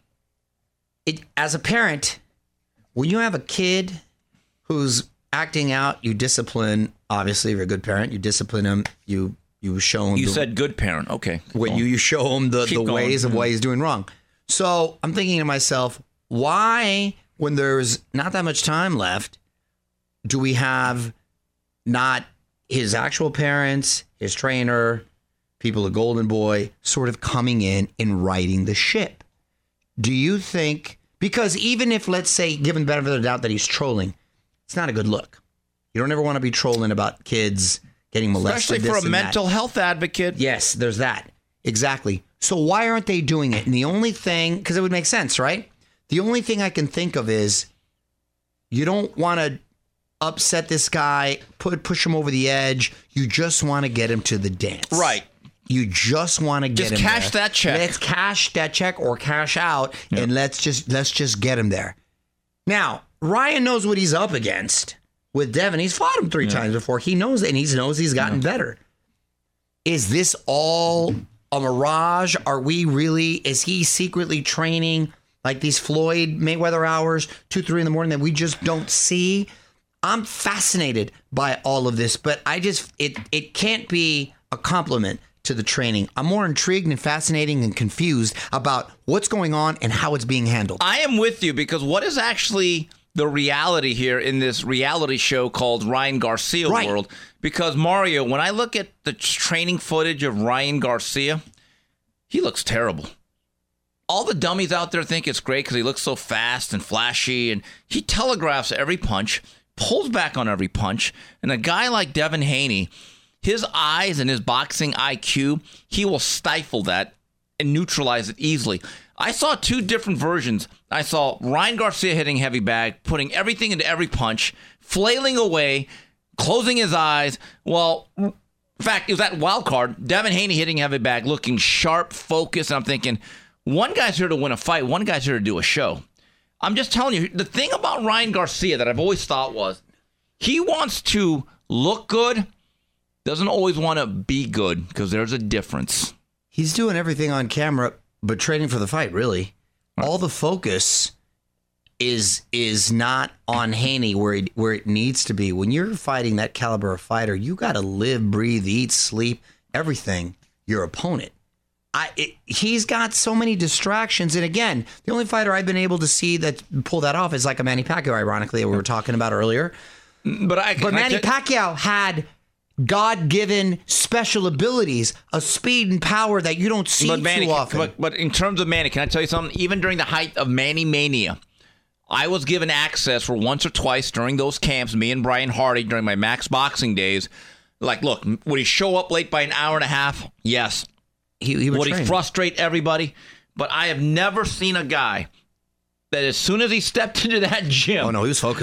it, as a parent, when you have a kid who's acting out, you discipline. Obviously, if you're a good parent, you discipline him. You you show him. You the, said good parent. Okay. when you, you show him the, Keep the going. ways of what he's doing wrong. So I'm thinking to myself, why, when there's not that much time left, do we have not his actual parents, his trainer, people at Golden Boy sort of coming in and righting the ship? Do you think, because even if, let's say, given the benefit of the doubt that he's trolling, it's not a good look. You don't ever want to be trolling about kids getting molested. Especially for this a and that. mental health advocate. Yes, there's that. Exactly. So why aren't they doing it? And the only thing, because it would make sense, right? The only thing I can think of is you don't want to upset this guy, put push him over the edge. You just want to get him to the dance. Right. You just want to get Just him cash there. that check. Let's cash that check or cash out, and let's just let's just get him there. Now, Ryan knows what he's up against with Devin. He's fought him three times before. He knows it, and he knows he's gotten better. Is this all a mirage? Are we really, is he secretly training like these Floyd Mayweather hours, two, three in the morning that we just don't see? I'm fascinated by all of this, but I just, it it can't be a compliment to the training. I'm more intrigued and fascinating and confused about what's going on and how it's being handled. I am with you because what is actually the reality here in this reality show called Ryan Garcia Right. World? Because Mario, when I look at the training footage of Ryan Garcia, he looks terrible. All the dummies out there think it's great because he looks so fast and flashy, and he telegraphs every punch, pulls back on every punch, and a guy like Devin Haney, his eyes and his boxing I Q, he will stifle that and neutralize it easily. I saw two different versions. I saw Ryan Garcia hitting heavy bag, putting everything into every punch, flailing away, closing his eyes. Well, in fact, it was that wild card. Devin Haney hitting heavy bag, looking sharp, focused. And I'm thinking, one guy's here to win a fight. One guy's here to do a show. I'm just telling you, the thing about Ryan Garcia that I've always thought was he wants to look good, doesn't always want to be good because there's a difference. He's doing everything on camera, but training for the fight, really. All the focus is is not on Haney where it, where it needs to be. When you're fighting that caliber of fighter, you got to live, breathe, eat, sleep, everything your opponent. I it, he's got so many distractions, and again, the only fighter I've been able to see that pull that off is like a Manny Pacquiao, ironically, that we were talking about earlier. But I, But I Manny t- Pacquiao had God-given special abilities, a speed and power that you don't see but Manny, too often. But, but in terms of Manny, can I tell you something? Even during the height of Manny Mania, I was given access for once or twice during those camps, me and Brian Hardy during my Max Boxing days. Like, look, would he show up late by an hour and a half? Yes. he, he would Would he train. frustrate everybody? But I have never seen a guy that as soon as he stepped into that gym, Oh no, he was focused.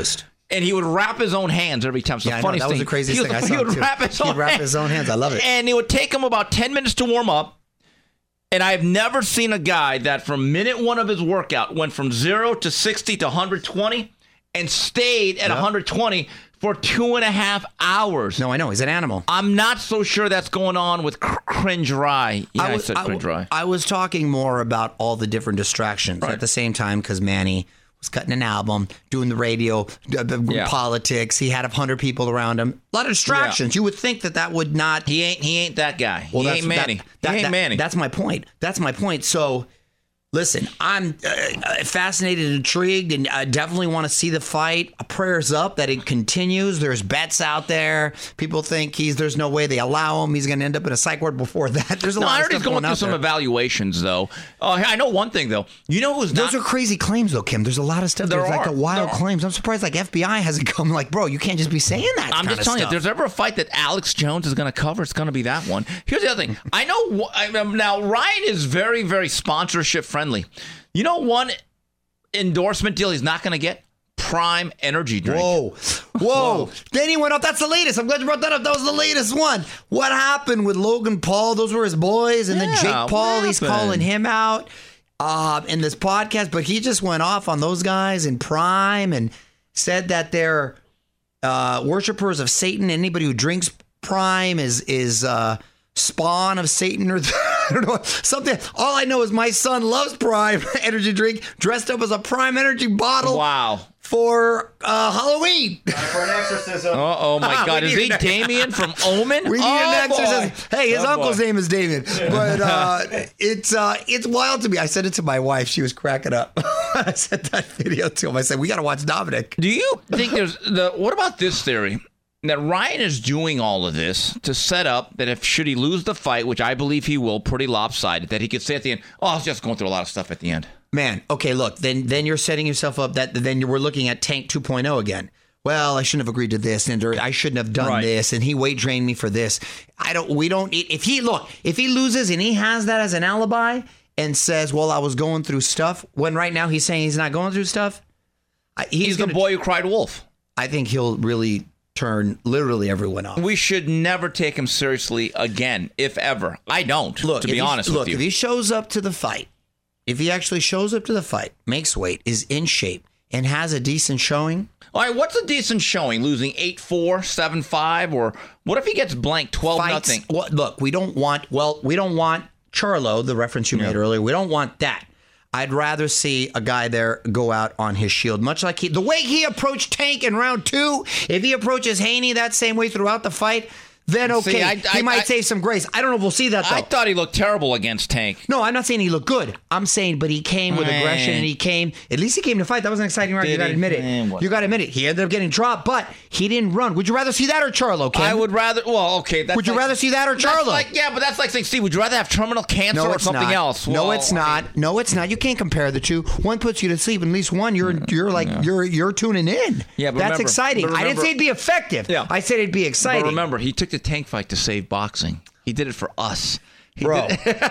and he would wrap his own hands every time. So Yeah, I funny know. That thing. was the craziest he was, thing I he saw, would too. wrap his He'd own wrap hands. his own hands. I love it. And it would take him about ten minutes to warm up. And I've never seen a guy that from minute one of his workout went from zero to sixty to one hundred twenty and stayed at Yep. one hundred twenty for two and a half hours. No, I know. He's an animal. I'm not so sure that's going on with cr- Cringe Rye. Yeah, I, was, said Cringe Rye. I was talking more about all the different distractions Right. at the same time because Manny was cutting an album, doing the radio, uh, uh, Yeah. politics. He had a hundred people around him. A lot of distractions. You would think that that would not. He ain't. He ain't that guy. Well, he that's- ain't Manny. that- that- he ain't that- Manny. That's my point. That's my point. So, listen, I'm uh, uh, fascinated, intrigued, and I definitely want to see the fight. Prayers up that it continues. There's bets out there. People think he's. There's no way they allow him. He's going to end up in a psych ward before that. There's a no, lot I of heard stuff he's going through out some there. evaluations, though. Uh, I know one thing, though. You know who's Those not? are crazy claims, though, Kim. There's a lot of stuff. There There's like are. a wild There are. claims. I'm surprised, like F B I hasn't come. Like, bro, you can't just be saying that. I'm kind just of telling you, stuff. if there's ever a fight that Alex Jones is going to cover, it's going to be that one. Here's the other thing. I know wh- I, um, now Ryan is very, very sponsorship friendly. You know one endorsement deal he's not going to get? Prime Energy drink. Whoa. Whoa. Then he went up. That's the latest. I'm glad you brought that up. That was the latest one. What happened with Logan Paul? Those were his boys. And then Yeah, Jake what Paul, he's happened? calling him out um, in this podcast. But he just went off on those guys in Prime and said that they're uh, worshipers of Satan. Anybody who drinks Prime is is uh, spawn of Satan or I don't know something. All I know is my son loves Prime Energy drink, dressed up as a Prime Energy bottle Wow. for uh, Halloween. For an exorcism. Oh, oh my Ah, God. we Is need he an- Damien from Omen? We need oh, an exorcism. boy. Hey, his Oh, uncle's boy. name is David, but uh, it's uh, it's wild to me. I sent it to my wife. She was cracking up. I sent that video to him. I said, "We got to watch Dominic." Do you think there's the what about this theory that Ryan is doing all of this to set up that if should he lose the fight, which I believe he will, pretty lopsided, that he could say at the end, "Oh, I was just going through a lot of stuff at the end." Man, okay, look, then then you're setting yourself up that then you we're looking at Tank two point oh again. Well, I shouldn't have agreed to this, and or I shouldn't have done Right. this, and he weight drained me for this. I don't. We don't. If he look, if he loses and he has that as an alibi and says, "Well, I was going through stuff," when right now he's saying he's not going through stuff, I- he's, He's gonna, the boy who cried wolf. I think he'll really turn literally everyone off. We should never take him seriously again, if ever. I don't, Look, to if be he- honest look, with you. if he shows up to the fight, if he actually shows up to the fight, makes weight, is in shape, and has a decent showing. All right, what's a decent showing? Losing eight four, seven five, or what if he gets blanked twelve Fights, nothing? well, look, we don't want, well, we don't want Charlo, the reference you made earlier. We don't want that. I'd rather see a guy there go out on his shield, much like he, the way he approached Tank in round two. If he approaches Haney that same way throughout the fight, then okay, See, I- he I- might I- save some grace. I don't know if we'll see that though. I thought he looked terrible against Tank. No, I'm not saying he looked good. I'm saying, but he came with Eh. aggression, and he came. At least he came to fight. That was an exciting round. You Did got to he? admit Eh, it. what- You got to admit it. He ended up getting dropped, but he didn't run. Would you rather see that or Charlo? Kim? I would rather. Well, okay. That's Would you like- rather see that or That's Charlo? like, yeah, but that's like saying, Steve, would you rather have terminal cancer No, or it's something not. else? no, Well, it's not. No, it's not. You can't compare the two. One puts you to sleep, and at least one you're you're like you're you're tuning in. Yeah, but that's remember- exciting. but I didn't remember- say it'd be effective. Yeah. I said it'd be exciting. But remember, he took the Tank fight to save boxing. He did it for us. He Bro, did it-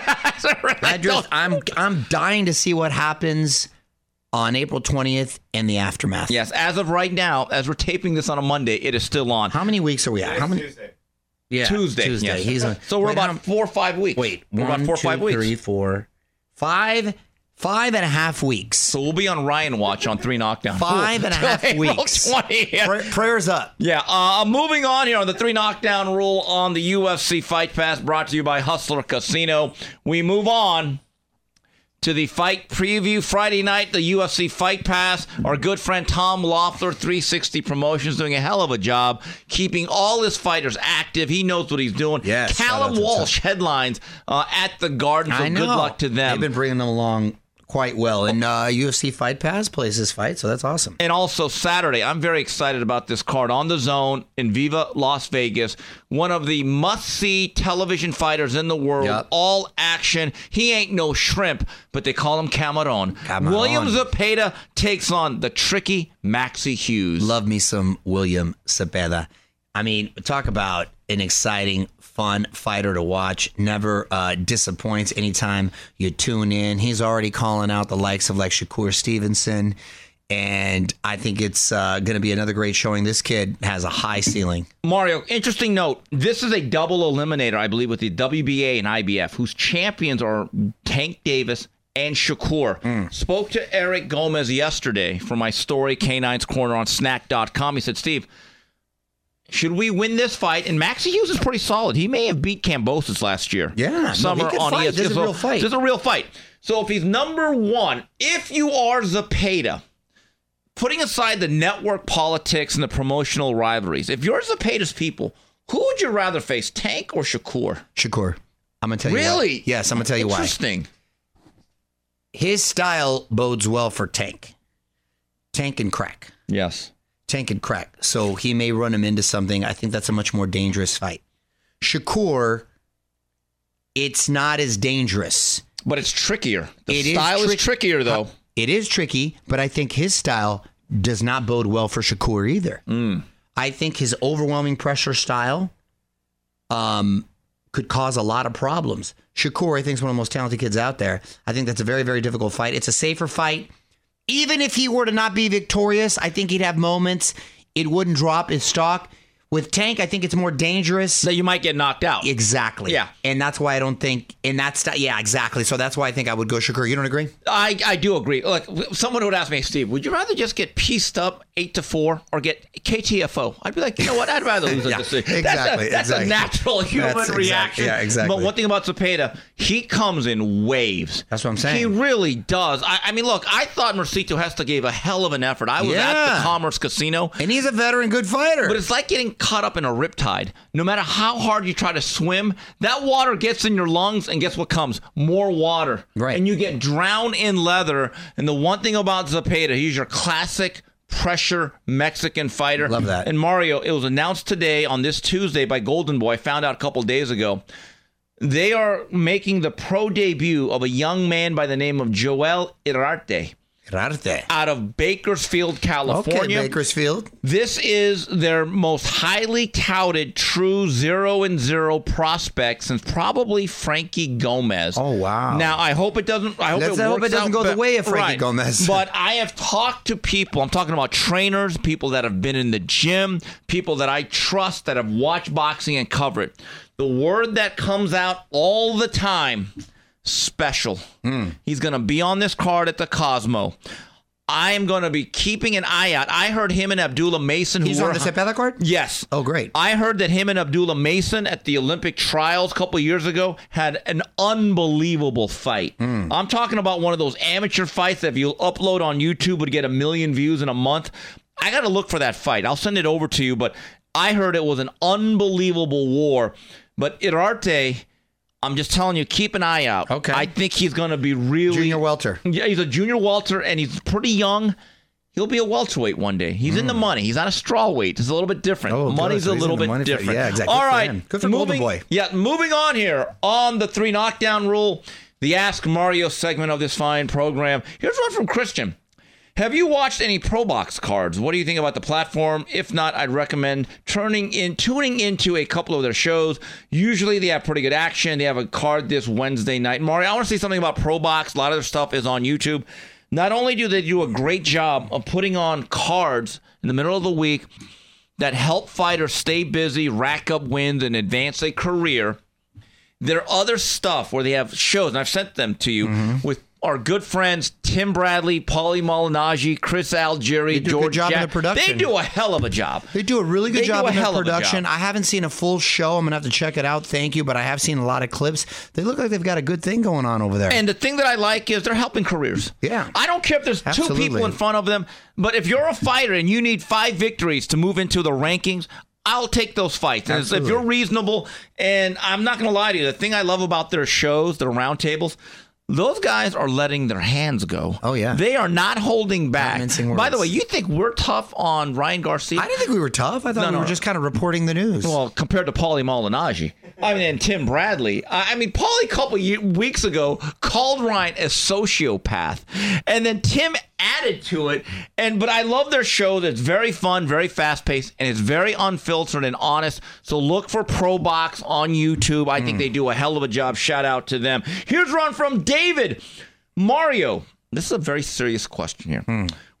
I just I'm I'm dying to see what happens on April twentieth and the aftermath. Yes, as of right now, as we're taping this on a Monday, it is still on. How many weeks are we at? How many? Tuesday. Yeah, Tuesday. Tuesday. yes. He's a, so we're wait, about how- four or five weeks. Wait, we're one, about four or two, five weeks. three, four, five, five and a half weeks. So we'll be on Ryan Watch on Three Knockdown. Five and a Till half April weeks. twentieth. Pra- prayers up. Yeah, uh, moving on here on the Three Knockdown Rule on the U F C Fight Pass, brought to you by Hustler Casino. We move on to the fight preview Friday night, the U F C Fight Pass. Our good friend Tom Loeffler, three sixty Promotions, doing a hell of a job keeping all his fighters active. He knows what he's doing. Yes, shout out Callum to Walsh headlines uh, at the Garden, so I know. good luck to them. They've been bringing them along quite well. And uh, U F C Fight Pass plays this fight, so that's awesome. And also Saturday, I'm very excited about this card on the Zone in Viva Las Vegas. One of the must-see television fighters in the world. Yep. All action. He ain't no shrimp, but they call him Cameron. Cameron. William Zepeda takes on the tricky Maxie Hughes. Love me some William Cepeda. I mean, talk about an exciting, fun fighter to watch. Never uh, disappoints anytime you tune in. He's already calling out the likes of like Shakur Stevenson And I think it's uh, going to be another great showing. This kid has a high ceiling. Mario, interesting note. This is a double eliminator, I believe, with the W B A and I B F, whose champions are Tank Davis and Shakur. Mm. Spoke to Eric Gomez yesterday for my story, K nine's Corner on snack dot com. He said, Steve, should we win this fight? And Maxie Hughes is pretty solid. He may have beat Kambosos last year. Yeah. Summer no, he on fight. E S P N. This is a real fight. This is a real fight. So if he's number one, if you are Zepeda, putting aside the network politics and the promotional rivalries, if you're Zepeda's people, who would you rather face, Tank or Shakur? Shakur. I'm going to tell you Really? why. Yes, I'm going to tell you why. Interesting. His style bodes well for Tank. Tank and crack. Yes. Tank and crack. So he may run him into something. I think that's a much more dangerous fight. Shakur, it's not as dangerous. But it's trickier. The It style is, is, trick- trickier, though. It is tricky, but I think his style does not bode well for Shakur either. Mm. I think his overwhelming pressure style um, could cause a lot of problems. Shakur, I think, is one of the most talented kids out there. I think that's a very, very difficult fight. It's a safer fight. Even if he were to not be victorious, I think he'd have moments. It wouldn't drop his stock. With Tank, I think it's more dangerous. That you might get knocked out. Exactly. Yeah. And that's why I don't think, and that's, yeah, exactly. So that's why I think I would go Shakur. You don't agree? I, I do agree. Look, someone would ask me, Steve, would you rather just get pieced up eight to four or get K T F O? I'd be like, you know what? I'd rather lose yeah, a decision. Exactly. That's, a, that's exactly. a natural human that's exact, reaction. yeah, exactly. But one thing about Zepeda, he comes in waves. That's what I'm saying. He really does. I, I mean, look, I thought Mercito Hesta gave a hell of an effort. I was Yeah. at the Commerce Casino. And he's a veteran good fighter. But it's like getting caught up in a riptide. No matter how hard you try to swim, that water gets in your lungs, and guess what comes? More water. Right. And you get drowned in leather. And the one thing about Zepeda, he's your classic pressure Mexican fighter. Love that. And Mario, it was announced today on this Tuesday by Golden Boy. I found out a couple days ago. They are making the pro debut of a young man by the name of Joel Irarte. Irarte. Out of Bakersfield, California. Okay, Bakersfield. This is their most highly touted true zero and zero prospect since probably Frankie Gomez. Oh, wow. Now I hope it doesn't. I hope Let's it hope works it doesn't out, go the but- way of Frankie right. Gomez. But I have talked to people. I'm talking about trainers, people that have been in the gym, people that I trust that have watched boxing and cover it. The word that comes out all the time. Special. Mm. He's going to be on this card at the Cosmo. I am going to be keeping an eye out. I heard him and Abdullah Mason. Who He's were, on the Zepeda card? Yes. Oh, great. I heard that him and Abdullah Mason at the Olympic trials a couple years ago had an unbelievable fight. Mm. I'm talking about one of those amateur fights that if you upload on YouTube would get a million views in a month. I got to look for that fight. I'll send it over to you, but I heard it was an unbelievable war. But Irarte, I'm just telling you, keep an eye out. Okay. I think he's going to be really... Junior welter. Yeah, he's a junior welter, and he's pretty young. He'll be a welterweight one day. He's mm. in the money. He's not a strawweight. It's a little bit different. Oh, Money's good. So a little bit money different. For, yeah, exactly. All good right. For him. Good for moving, Golden Boy. Yeah, moving on here on the three knockdown rule, the Ask Mario segment of this fine program. Here's one from Christian. Have you watched any Pro Box cards? What do you think about the platform? If not, I'd recommend turning in, tuning into a couple of their shows. Usually they have pretty good action. They have a card this Wednesday night. Mario, I want to say something about Pro Box. A lot of their stuff is on YouTube. Not only do they do a great job of putting on cards in the middle of the week that help fighters stay busy, rack up wins, and advance a career, their other stuff where they have shows, and I've sent them to you, mm-hmm. with our good friends Tim Bradley, Paulie Malignaggi, Chris Algieri, They do George a good job Jack. in the production. They do a hell of a job. They do a really good They job do a in their hell of a production. job. I haven't seen a full show. I'm going to have to check it out. Thank you. But I have seen a lot of clips. They look like they've got a good thing going on over there. And the thing that I like is they're helping careers. Yeah. I don't care if there's Absolutely. two people in front of them, but if you're a fighter and you need five victories to move into the rankings, I'll take those fights. And if you're reasonable, and I'm not going to lie to you, the thing I love about their shows, their roundtables, those guys are letting their hands go. Oh, yeah. They are not holding back. Not mincing words. By the way, you think we're tough on Ryan Garcia? I didn't think we were tough. I thought No, we no. were just kind of reporting the news. Well, compared to Paulie Malignaggi. I mean, and Tim Bradley. I I mean, Paulie a couple ye- weeks ago called Ryan a sociopath. And then Tim added to it. And But I love their show. That's very fun, very fast-paced, and it's very unfiltered and honest. So look for Pro Box on YouTube. I mm. think they do a hell of a job. Shout out to them. Here's one from David. Mario, this is a very serious question here. Mm.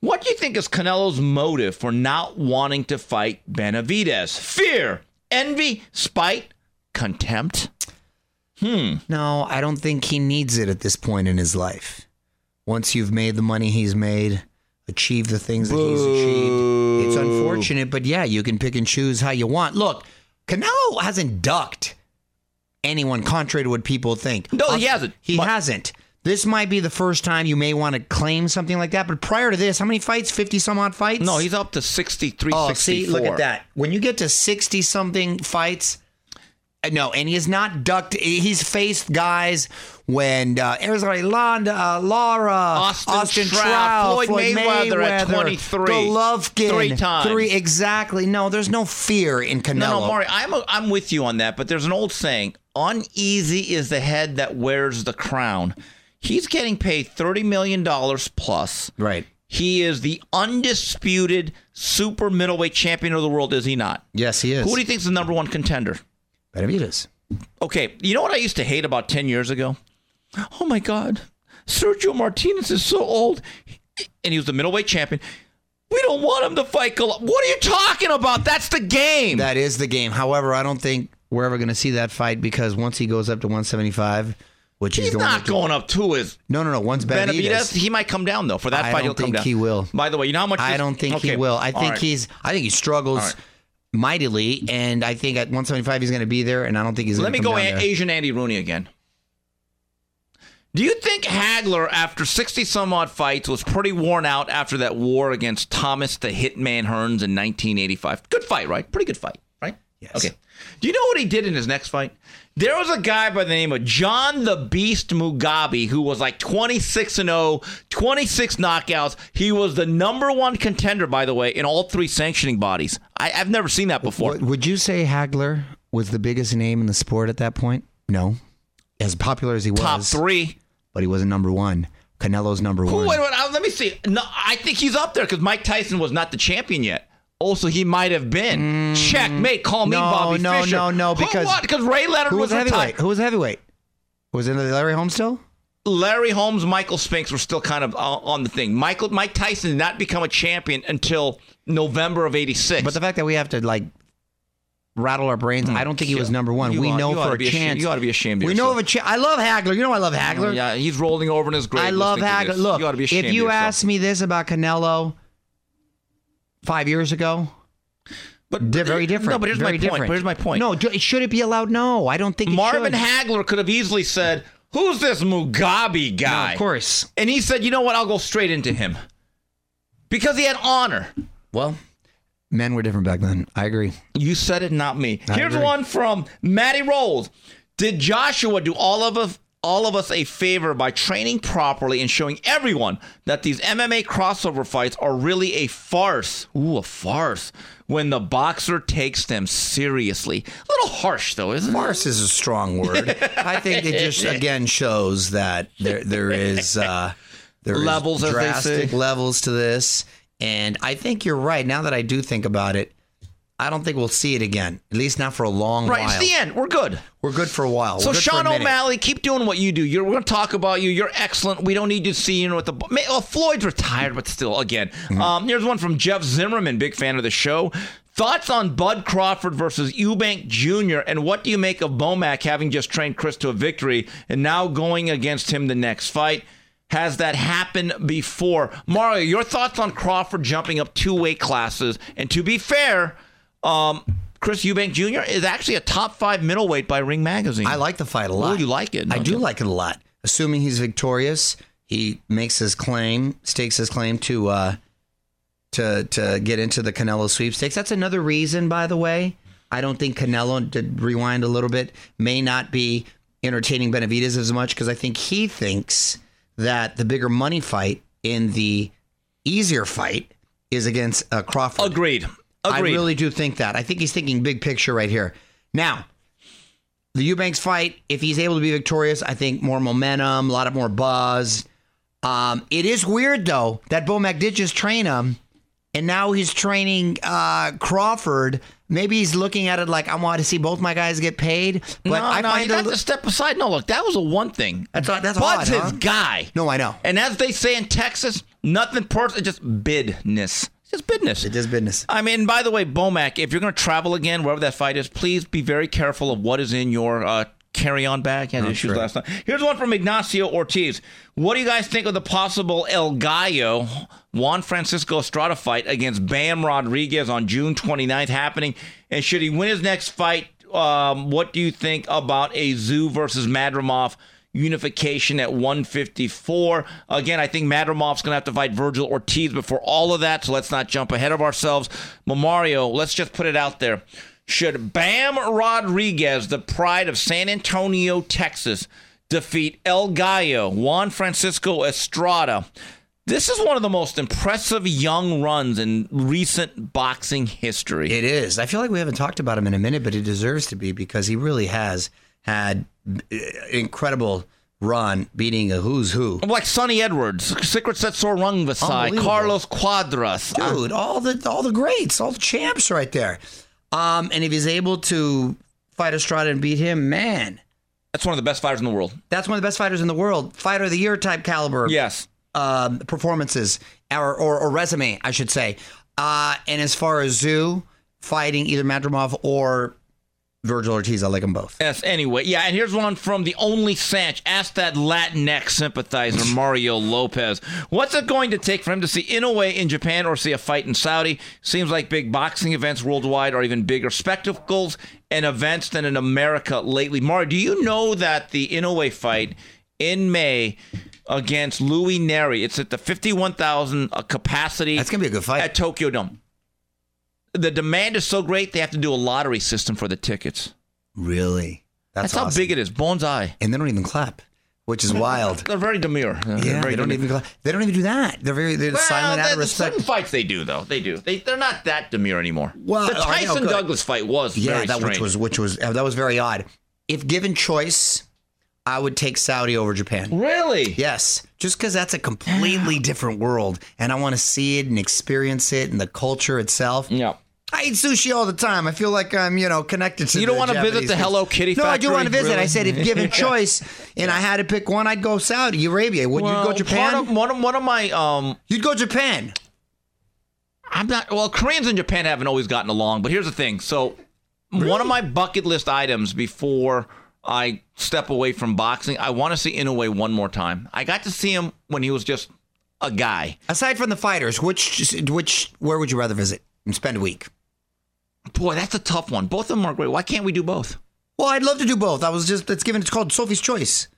What do you think is Canelo's motive for not wanting to fight Benavidez? Fear, envy, spite, contempt? Hmm. No, I don't think he needs it at this point in his life. Once you've made the money he's made, achieved the things that he's achieved, it's unfortunate, but yeah, you can pick and choose how you want. Look, Canelo hasn't ducked anyone, contrary to what people think. No, he hasn't. He But- hasn't. This might be the first time you may want to claim something like that, but prior to this, how many fights? fifty some odd fights? No, he's up to sixty-three, Oh, sixty-four. see, look at that. When you get to sixty-something fights, uh, no, and he has not ducked. He's faced guys when uh, Arizona, Londa, uh, Lara, Austin, Austin Trout, Trout, Floyd Mayweather at twenty-three. Golovkin, Three times. Three, exactly. No, there's no fear in Canelo. No, no, Maury, I'm, a, I'm with you on that, but there's an old saying, uneasy is the head that wears the crown. He's getting paid thirty million dollars plus. Right. He is the undisputed super middleweight champion of the world, is he not? Yes, he is. Who do you think is the number one contender? Benavidez. Okay, you know what I used to hate about ten years ago? Oh, my God. Sergio Martinez is so old, and he was the middleweight champion. We don't want him to fight Golovkin. What are you talking about? That's the game. That is the game. However, I don't think we're ever going to see that fight because once he goes up to one seventy-five, which he's, He's going not up to, going up to his No, no, no. Once Benavidez, Benavidez. He might come down, though. For that I fight, don't he'll come think down. he will. By the way, you know how much... I this- don't think okay. he will. I All think right. he's. I think he struggles All right. mightily, and I think at one seventy-five he's going to be there, and I don't think he's. Let going me to go come down a- there. Asian Andy Rooney again. Do you think Hagler, after sixty-some-odd fights, was pretty worn out after that war against Thomas the Hitman Hearns in nineteen eighty-five? Good fight, right? Pretty good fight, right? Yes. Okay. Do you know what he did in his next fight? There was a guy by the name of John the Beast Mugabe who was like twenty-six and oh, twenty-six knockouts. He was the number one contender, by the way, in all three sanctioning bodies. I, I've never seen that before. Would- Would you say Hagler was the biggest name in the sport at that point? No. As popular as he was, Top three. but he wasn't number one. Canelo's number Who, one. wait, wait, uh, let me see. No, I think he's up there because Mike Tyson was not the champion yet. Also, he might have been. Checkmate. Call me No, Bobby no, Fischer. no, no, Who, because- what? Because Ray Leonard Who was was the heavyweight? retired. Who was the heavyweight? Was it Larry Holmes still? Larry Holmes, Michael Spinks were still kind of uh, on the thing. Michael, Mike Tyson did not become a champion until November of eighty-six. But the fact that we have to like rattle our brains, I don't think he was number one. You we ought- know you ought for to a be ashamed- chance. you ought to be ashamed of We know yourself. of a chance. I love Hagler. You know I love Hagler. Yeah, he's rolling over in his grave. I love listening to Hagler. this. Look, you ought to be ashamed if you of yourself. asked me this about Canelo five years ago, but di- very different. No, but here's very my different. point. But here's my point. No, ju- should it be allowed? No, I don't think it Marvin should. Hagler could have easily said, "Who's this Mugabe guy?" No, of course. And he said, "You know what? I'll go straight into him." Because he had honor. Well, men were different back then. I agree. You said it, not me. I Here's agree. one from Matty Rolls. Did Joshua do all of us all of us a favor by training properly and showing everyone that these M M A crossover fights are really a farce? Ooh, a farce. When the boxer takes them seriously. A little harsh, though, isn't it? Farce is a strong word. I think it just again shows that there there is uh, there is Levels, as they drastic say. levels to this, and I think you're right. Now that I do think about it, I don't think we'll see it again. At least not for a long Right, while. it's the end. We're good. We're good for a while. So We're good for a Sean minute. O'Malley, keep doing what you do. You're, we're going to talk about you. You're excellent. We don't need to see you know what the. Well, Floyd's retired, but still, again. Mm-hmm. Um, here's one from Jeff Zimmerman, big fan of the show. Thoughts on Bud Crawford versus Eubank Junior, and what do you make of Bomac having just trained Chris to a victory and now going against him the next fight? Has that happened before? Mario, your thoughts on Crawford jumping up two weight classes? And to be fair, um, Chris Eubank Junior is actually a top five middleweight by Ring Magazine. I like the fight a lot. Oh, you like it? I don't do you? like it a lot. Assuming he's victorious, he makes his claim, stakes his claim to uh, to to get into the Canelo sweepstakes. That's another reason, by the way. I don't think Canelo, to rewind a little bit, may not be entertaining Benavidez as much because I think he thinks that the bigger money fight in the easier fight is against uh, Crawford. Agreed. Agreed. I really do think that. I think he's thinking big picture right here. Now, the Eubanks fight, if he's able to be victorious, I think more momentum, a lot of more buzz. Um, it is weird, though, that Bomac did just train him, and now he's training uh, Crawford. Maybe he's looking at it like, I want to see both my guys get paid. But no, I no, find you it a got li- to step aside. No, look, that was a one thing. That's- that's Bud's odd, his huh? guy. No, I know. And as they say in Texas, Nothing personal, just business. Just business. It is business. I mean, by the way, Bomac, if you're going to travel again, wherever that fight is, please be very careful of what is in your uh, carry-on bag. Had issues true. last night. Here's one from Ignacio Ortiz. What do you guys think of the possible El Gallo Juan Francisco Estrada fight against Bam Rodriguez on June twenty-ninth happening? And should he win his next fight, um, what do you think about a Zoo versus Madrimov unification at one fifty-four? Again, I think Madrimov's going to have to fight Virgil Ortiz before all of that, so let's not jump ahead of ourselves. Mario, let's just put it out there. Should Bam Rodriguez, the pride of San Antonio, Texas, defeat El Gallo, Juan Francisco Estrada? This is one of the most impressive young runs in recent boxing history. It is. I feel like we haven't talked about him in a minute, but he deserves to be because he really has had incredible run beating a who's who. Like Sonny Edwards, Secret Setsor Rungvisai, Unbelievable. Carlos Cuadras. Dude, all the all the greats, all the champs right there. Um, and if he's able to fight Estrada and beat him, man, That's one of the best fighters in the world. that's one of the best fighters in the world. Fighter of the year type caliber. Yes. Um, performances or, or or resume, I should say. Uh, and as far as Zoo fighting either Madrimov or Virgil Ortiz, I like them both. Yes, anyway. Yeah, and here's one from the only Sanch. Ask that Latinx sympathizer, Mario Lopez. What's it going to take for him to see Inoue in Japan or see a fight in Saudi? Seems like big boxing events worldwide are even bigger spectacles and events than in America lately. Mario, do you know that the Inoue fight in May against Louis Neri, it's at the fifty-one thousand capacity. That's going to be a good fight. At Tokyo Dome. The demand is so great, they have to do a lottery system for the tickets. Really? That's, That's how awesome. big it is. Bonsai. And they don't even clap, which is wild. They're very demure. They're Yeah, very they don't demure. even clap. They don't even do that. They're very they're Well, silent out of the- respect. Certain fights they do, though. They do. They, they're not that demure anymore. Well, the I know, Tyson good. Douglas fight was Yeah, very that strange. which was which was uh, that was very odd. If given choice, I would take Saudi over Japan. Really? Yes, just because that's a completely different world, and I want to see it and experience it and the culture itself. Yeah. I eat sushi all the time. I feel like I'm, you know, connected to. You don't the want to visit Japanese the things. Hello Kitty No, I do factory? want to visit. Really? I said if given choice and I had to pick one, I'd go Saudi Arabia. Would Well, you go Japan? One of, one of, one of my, um, You'd go Japan. I'm not, well, Koreans and Japan haven't always gotten along, but here's the thing. So, one of my bucket list items before I step away from boxing, I want to see Inoue one more time. I got to see him when he was just a guy. Aside from the fighters, which which where would you rather visit and spend a week? Boy, that's a tough one. Both of them are great. Why can't we do both? Well, I'd love to do both. I was just it's given. It's called Sophie's Choice.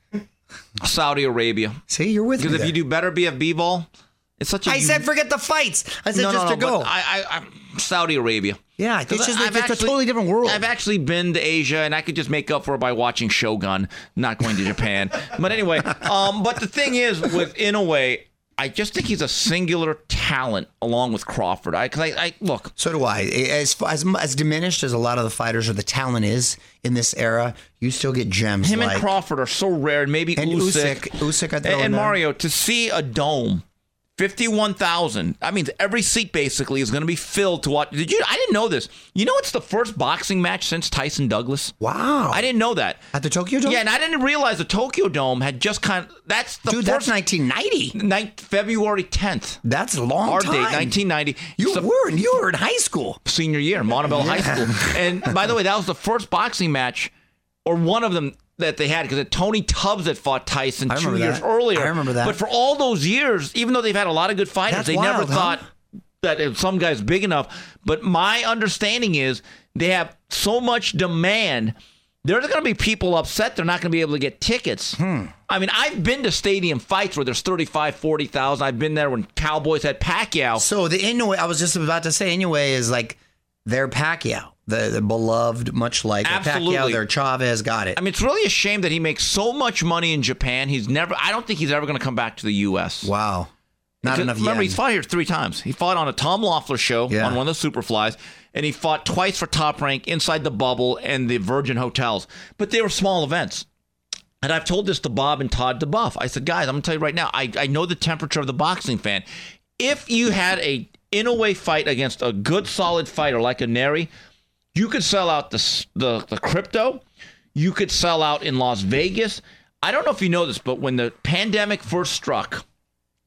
Saudi Arabia. See, you're with me. Because if there. you do better B F B ball, it's such a. I u- said forget the fights. I said no, just no, no, to go. but I, I, I, Saudi Arabia. Yeah, it's 'Cause just I've it's a totally different world. I've actually been to Asia, and I could just make up for it by watching Shogun, not going to Japan. But anyway, um, but the thing is, with Inoue, I just think he's a singular talent along with Crawford. I, cause I, I look. So do I. As, as as diminished as a lot of the fighters or the talent is in this era, you still get gems. Him like, and Crawford are so rare, and maybe and Usyk. Usyk. Usyk, I'd throw And, in and there. Mario, to see a dome, fifty-one thousand. I mean, every seat basically is going to be filled to watch. Did you? I didn't know this. You know, it's the first boxing match since Tyson Douglas. Wow. I didn't know that. At the Tokyo Dome? Yeah, and I didn't realize the Tokyo Dome had just kind of. That's the Dude, that's first nineteen ninety. ni- February tenth. That's a long Our time. date, nineteen ninety. You So- were you were in high school. senior year, Montebello High School. And by the way, that was the first boxing match, or one of them that they had, because Tony Tubbs had fought Tyson I two remember years that. earlier. I remember that. But for all those years, even though they've had a lot of good fighters, That's they never wild, huh? thought that if some guy's big enough. But my understanding is they have so much demand. There's going to be people upset they're not going to be able to get tickets. Hmm. I mean, I've been to stadium fights where there's thirty-five, forty thousand. I've been there when Cowboys had Pacquiao. So the Inoue, I was just about to say, Inoue is like their Pacquiao, the, the beloved, much like their Absolutely. Pacquiao, their Chavez. Got it. I mean, it's really a shame that he makes so much money in Japan. He's never, I don't think he's ever going to come back to the U S. Wow, not Because enough. Remember, yen. he's fought here three times. He fought on a Tom Loeffler show Yeah. on one of the Superflies, and he fought twice for Top Rank inside the bubble and the Virgin Hotels. But they were small events. And I've told this to Bob and Todd DeBuff. I said, guys, I'm going to tell you right now, I, I know the temperature of the boxing fan. If you had a in-a-way fight against a good, solid fighter like a Neri, you could sell out the, the the crypto. You could sell out in Las Vegas. I don't know if you know this, but when the pandemic first struck,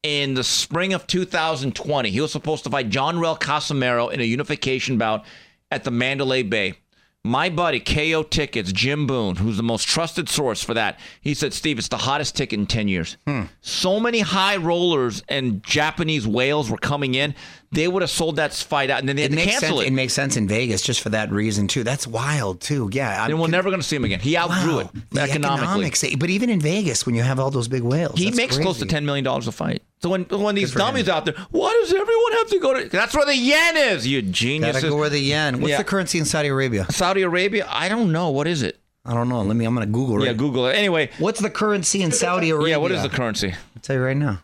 in the spring of two thousand twenty. He was supposed to fight John Rel Casimero in a unification bout at the Mandalay Bay. My buddy, K O Tickets, Jim Boone, who's the most trusted source for that, he said, Steve, it's the hottest ticket in ten years. Hmm. So many high rollers and Japanese whales were coming in, they would have sold that fight out, and then they had it to makes cancel sense, it. It makes sense in Vegas just for that reason, too. That's wild, too. Yeah. And we're never going to see him again. He outgrew wow. it the economically. Economics, but even in Vegas, when you have all those big whales, he that's makes crazy. close to ten million dollars a fight. So when when these for dummies him. out there, why does everyone have to go to... That's where the yen is, you geniuses. Gotta go where the yen. What's Yeah. the currency in Saudi Arabia? Saudi Arabia? I don't know. What is it? I don't know. Let me. I'm gonna Google it. Yeah, Google it. Anyway. What's the currency in Saudi Arabia? Yeah, what is the currency? I'll tell you right now.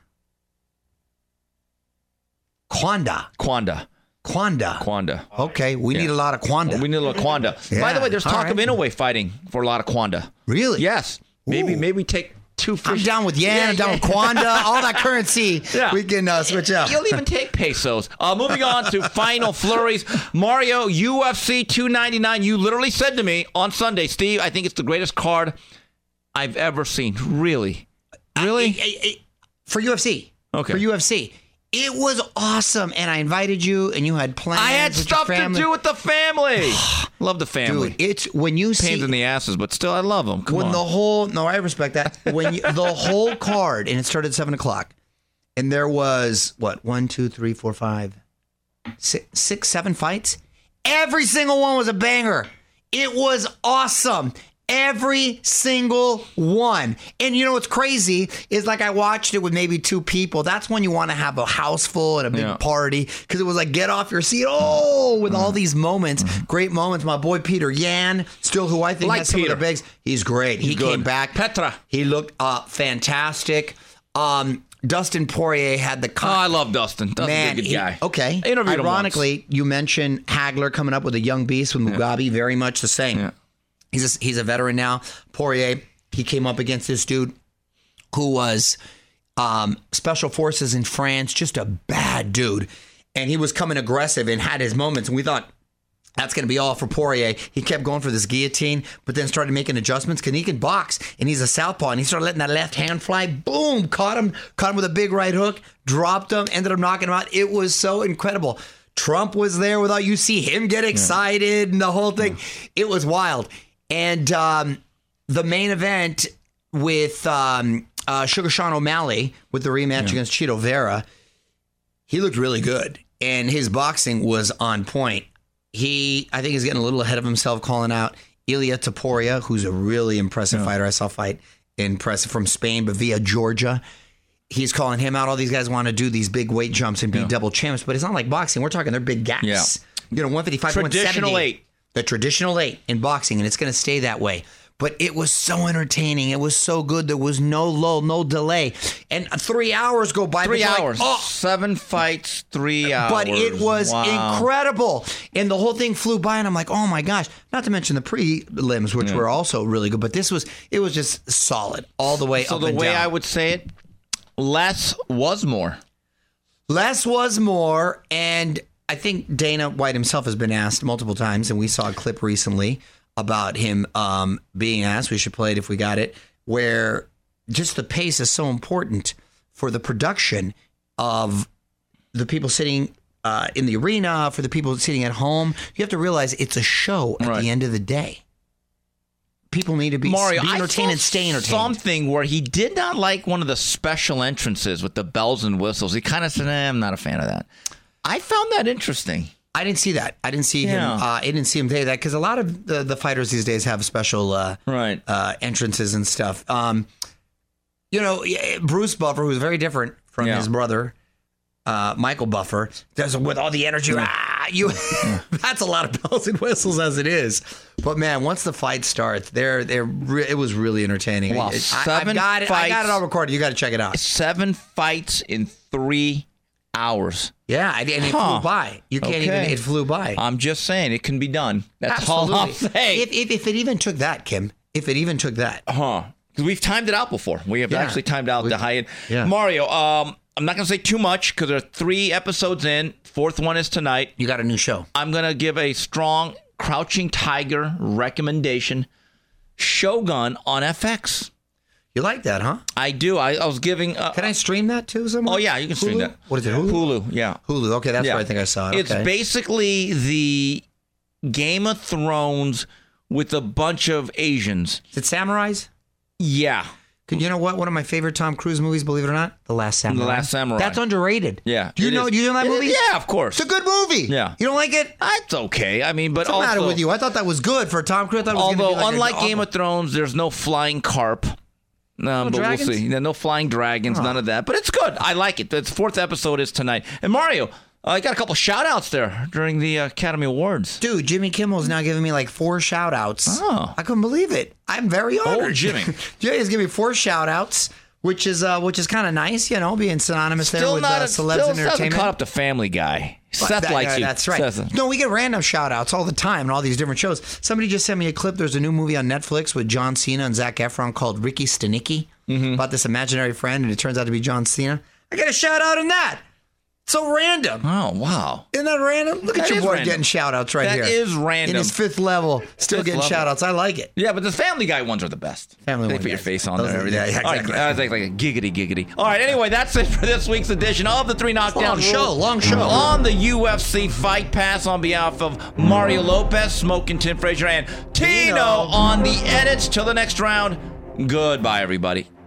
Kwanda. Kwanda. Kwanda. Kwanda. Okay, we Yeah. need a lot of Kwanda. We need a little Kwanda. Yeah. By the way, there's All talk right. of Inoue fighting for a lot of Kwanda. Really? Yes. Maybe Ooh. maybe take two I'm fish. down with yen. Yeah, I'm down yeah. with Kwanda. All that currency. Yeah. We can uh, switch out. You'll even take pesos. Uh, moving on to final flurries. Mario, U F C two ninety-nine. You literally said to me on Sunday, Steve, I think it's the greatest card I've ever seen. Really? Really? I- I- I- for U F C. Okay. For U F C. It was awesome, and I invited you, and you had plans. I had with stuff your to family. do with the family. Love the family. Dude, it's when you Pains see in the asses, but still, I love them. Come when on. the whole no, I respect that. When you, the whole card, and it started at seven o'clock, and there was what one, two, three, four, five, six, six, seven fights. Every single one was a banger. It was awesome. Every single one. And you know what's crazy is like I watched it with maybe two people. That's when you want to have a house full and a big Yeah. party because it was like get off your seat. Oh, with all these moments, great moments. My boy Peter Yan, still who I think Like has some Peter. of the bigs. He's great. he good. came back. Petra. He looked uh, fantastic. Um, Dustin Poirier had the Oh, con- I love Dustin. Dustin's Man, a good he- guy. okay. I interviewed him once. Ironically, you mentioned Hagler coming up with a young beast with Mugabe. Very much the same. Yeah. He's a, he's a veteran now. Poirier, he came up against this dude who was um, special forces in France, just a bad dude. And he was coming aggressive and had his moments. And we thought, that's going to be all for Poirier. He kept going for this guillotine, but then started making adjustments because he can box, and he's a southpaw, and he started letting that left hand fly. Boom! Caught him, caught him with a big right hook, dropped him, ended up knocking him out. It was so incredible. Trump was there without you see him get excited and the whole thing. It was wild. And um, the main event with um, uh, Sugar Sean O'Malley with the rematch against Chito Vera, he looked really good, and his boxing was on point. He, I think, is getting a little ahead of himself, calling out Ilia Topuria, who's a really impressive fighter. I saw fight impressive from Spain, but via Georgia. He's calling him out. All these guys want to do these big weight jumps and be double champs, but it's not like boxing. We're talking they're big gaps. Yeah. You know, one fifty-five, Traditional one seventy. eight. The traditional eight in boxing, and it's going to stay that way. But it was so entertaining. It was so good. There was no lull, no delay. And three hours go by. Three but you're hours. Like, oh, Seven fights, three hours. but it was Wow. incredible. And the whole thing flew by, and I'm like, oh my gosh. Not to mention the prelims, which were also really good. But this was, it was just solid all the way So up the and way down. I would say it, less was more. Less was more. And I think Dana White himself has been asked multiple times, and we saw a clip recently about him um, being asked, we should play it if we got it, where just the pace is so important for the production of the people sitting uh, in the arena, for the people sitting at home. You have to realize it's a show at Right. the end of the day. People need to be, Mario, be I entertained saw and stay entertained. something where he did not like one of the special entrances with the bells and whistles. He kind of said, eh, I'm not a fan of that. I found that interesting. I didn't see that. I didn't see Yeah. him. Uh, I didn't see him say that because a lot of the, the fighters these days have special uh, Right. uh, entrances and stuff. Um, you know, yeah, Bruce Buffer, who's very different from Yeah. his brother, uh, Michael Buffer, does it with all the energy. Ah, you, that's a lot of bells and whistles as it is. But man, once the fight starts, they're they're re- it was really entertaining. Wow, I, I, seven I've got it. I got fights. it all recorded. You got to check it out. Seven fights in three hours. Yeah, and it Huh. flew by. You can't Okay. even. It flew by. I'm just saying, it can be done. That's all I'm Absolutely. saying. If, if if it even took that, Kim. If it even took that. Huh. Because we've timed it out before. We have Yeah. actually timed out the high end. Yeah. Mario, um, I'm not going to say too much because there are three episodes in. Fourth one is tonight. You got a new show. I'm going to give a strong Crouching Tiger recommendation. Shogun on F X. You like that, huh? I do. I, I was giving. Uh, Can I stream that too somewhere? Oh yeah, you can stream Hulu? that. What is it? Hulu. Hulu. Yeah. Hulu. Okay, that's Yeah. where I think I saw it. It's Okay. basically the Game of Thrones with a bunch of Asians. Is it samurais? Yeah. You know what? One of my favorite Tom Cruise movies, believe it or not, The Last Samurai. The Last Samurai. That's underrated. Yeah. Do you it know? is. Do you know that It- movie? Yeah, of course. It's a good movie. Yeah. You don't like it? It's okay. I mean, but What's the also, matter with you? I thought that was good for Tom Cruise. I thought it was although gonna be like unlike a, Game of Thrones, there's no flying carp. Um, but dragons? we'll see. Yeah, no flying dragons, none of that. But it's good. I like it. The fourth episode is tonight. And Mario, I got a couple shout outs there during the uh, Academy Awards. Dude, Jimmy Kimmel's now giving me like four shout outs. Oh. I couldn't believe it. I'm very honored. Oh, Jimmy. Jimmy's giving me four shout outs, which is uh, which is kind of nice, you know, being synonymous there Still with not uh, a, celebs still and hasn't entertainment. caught up to Family Guy. Seth That- likes uh, you. That's right. Seth. No, we get random shout outs all the time in all these different shows. Somebody just sent me a clip. There's a new movie on Netflix with John Cena and Zac Efron called Ricky Stenicki Mm-hmm. about this imaginary friend, and it turns out to be John Cena. I get a shout out in that. So random. Oh, wow. Isn't that random? Look That at your is boy random. getting shout outs right That here. is random. In his fifth level, still Fifth getting level. shout outs. I like it. Yeah, but the Family Guy ones are the best. Family they one, put your yes. face on Those there. are- Everything. yeah, yeah, All right, exactly. I was like, like a giggity giggity. All right, anyway, that's it for this week's edition of the Three Knockdown Long Rules. show, long show. On the U F C Fight Pass on behalf of Mario Lopez, Smoking Tim Frazier, and Tino Tino. on the edits. Till the next round, goodbye, everybody.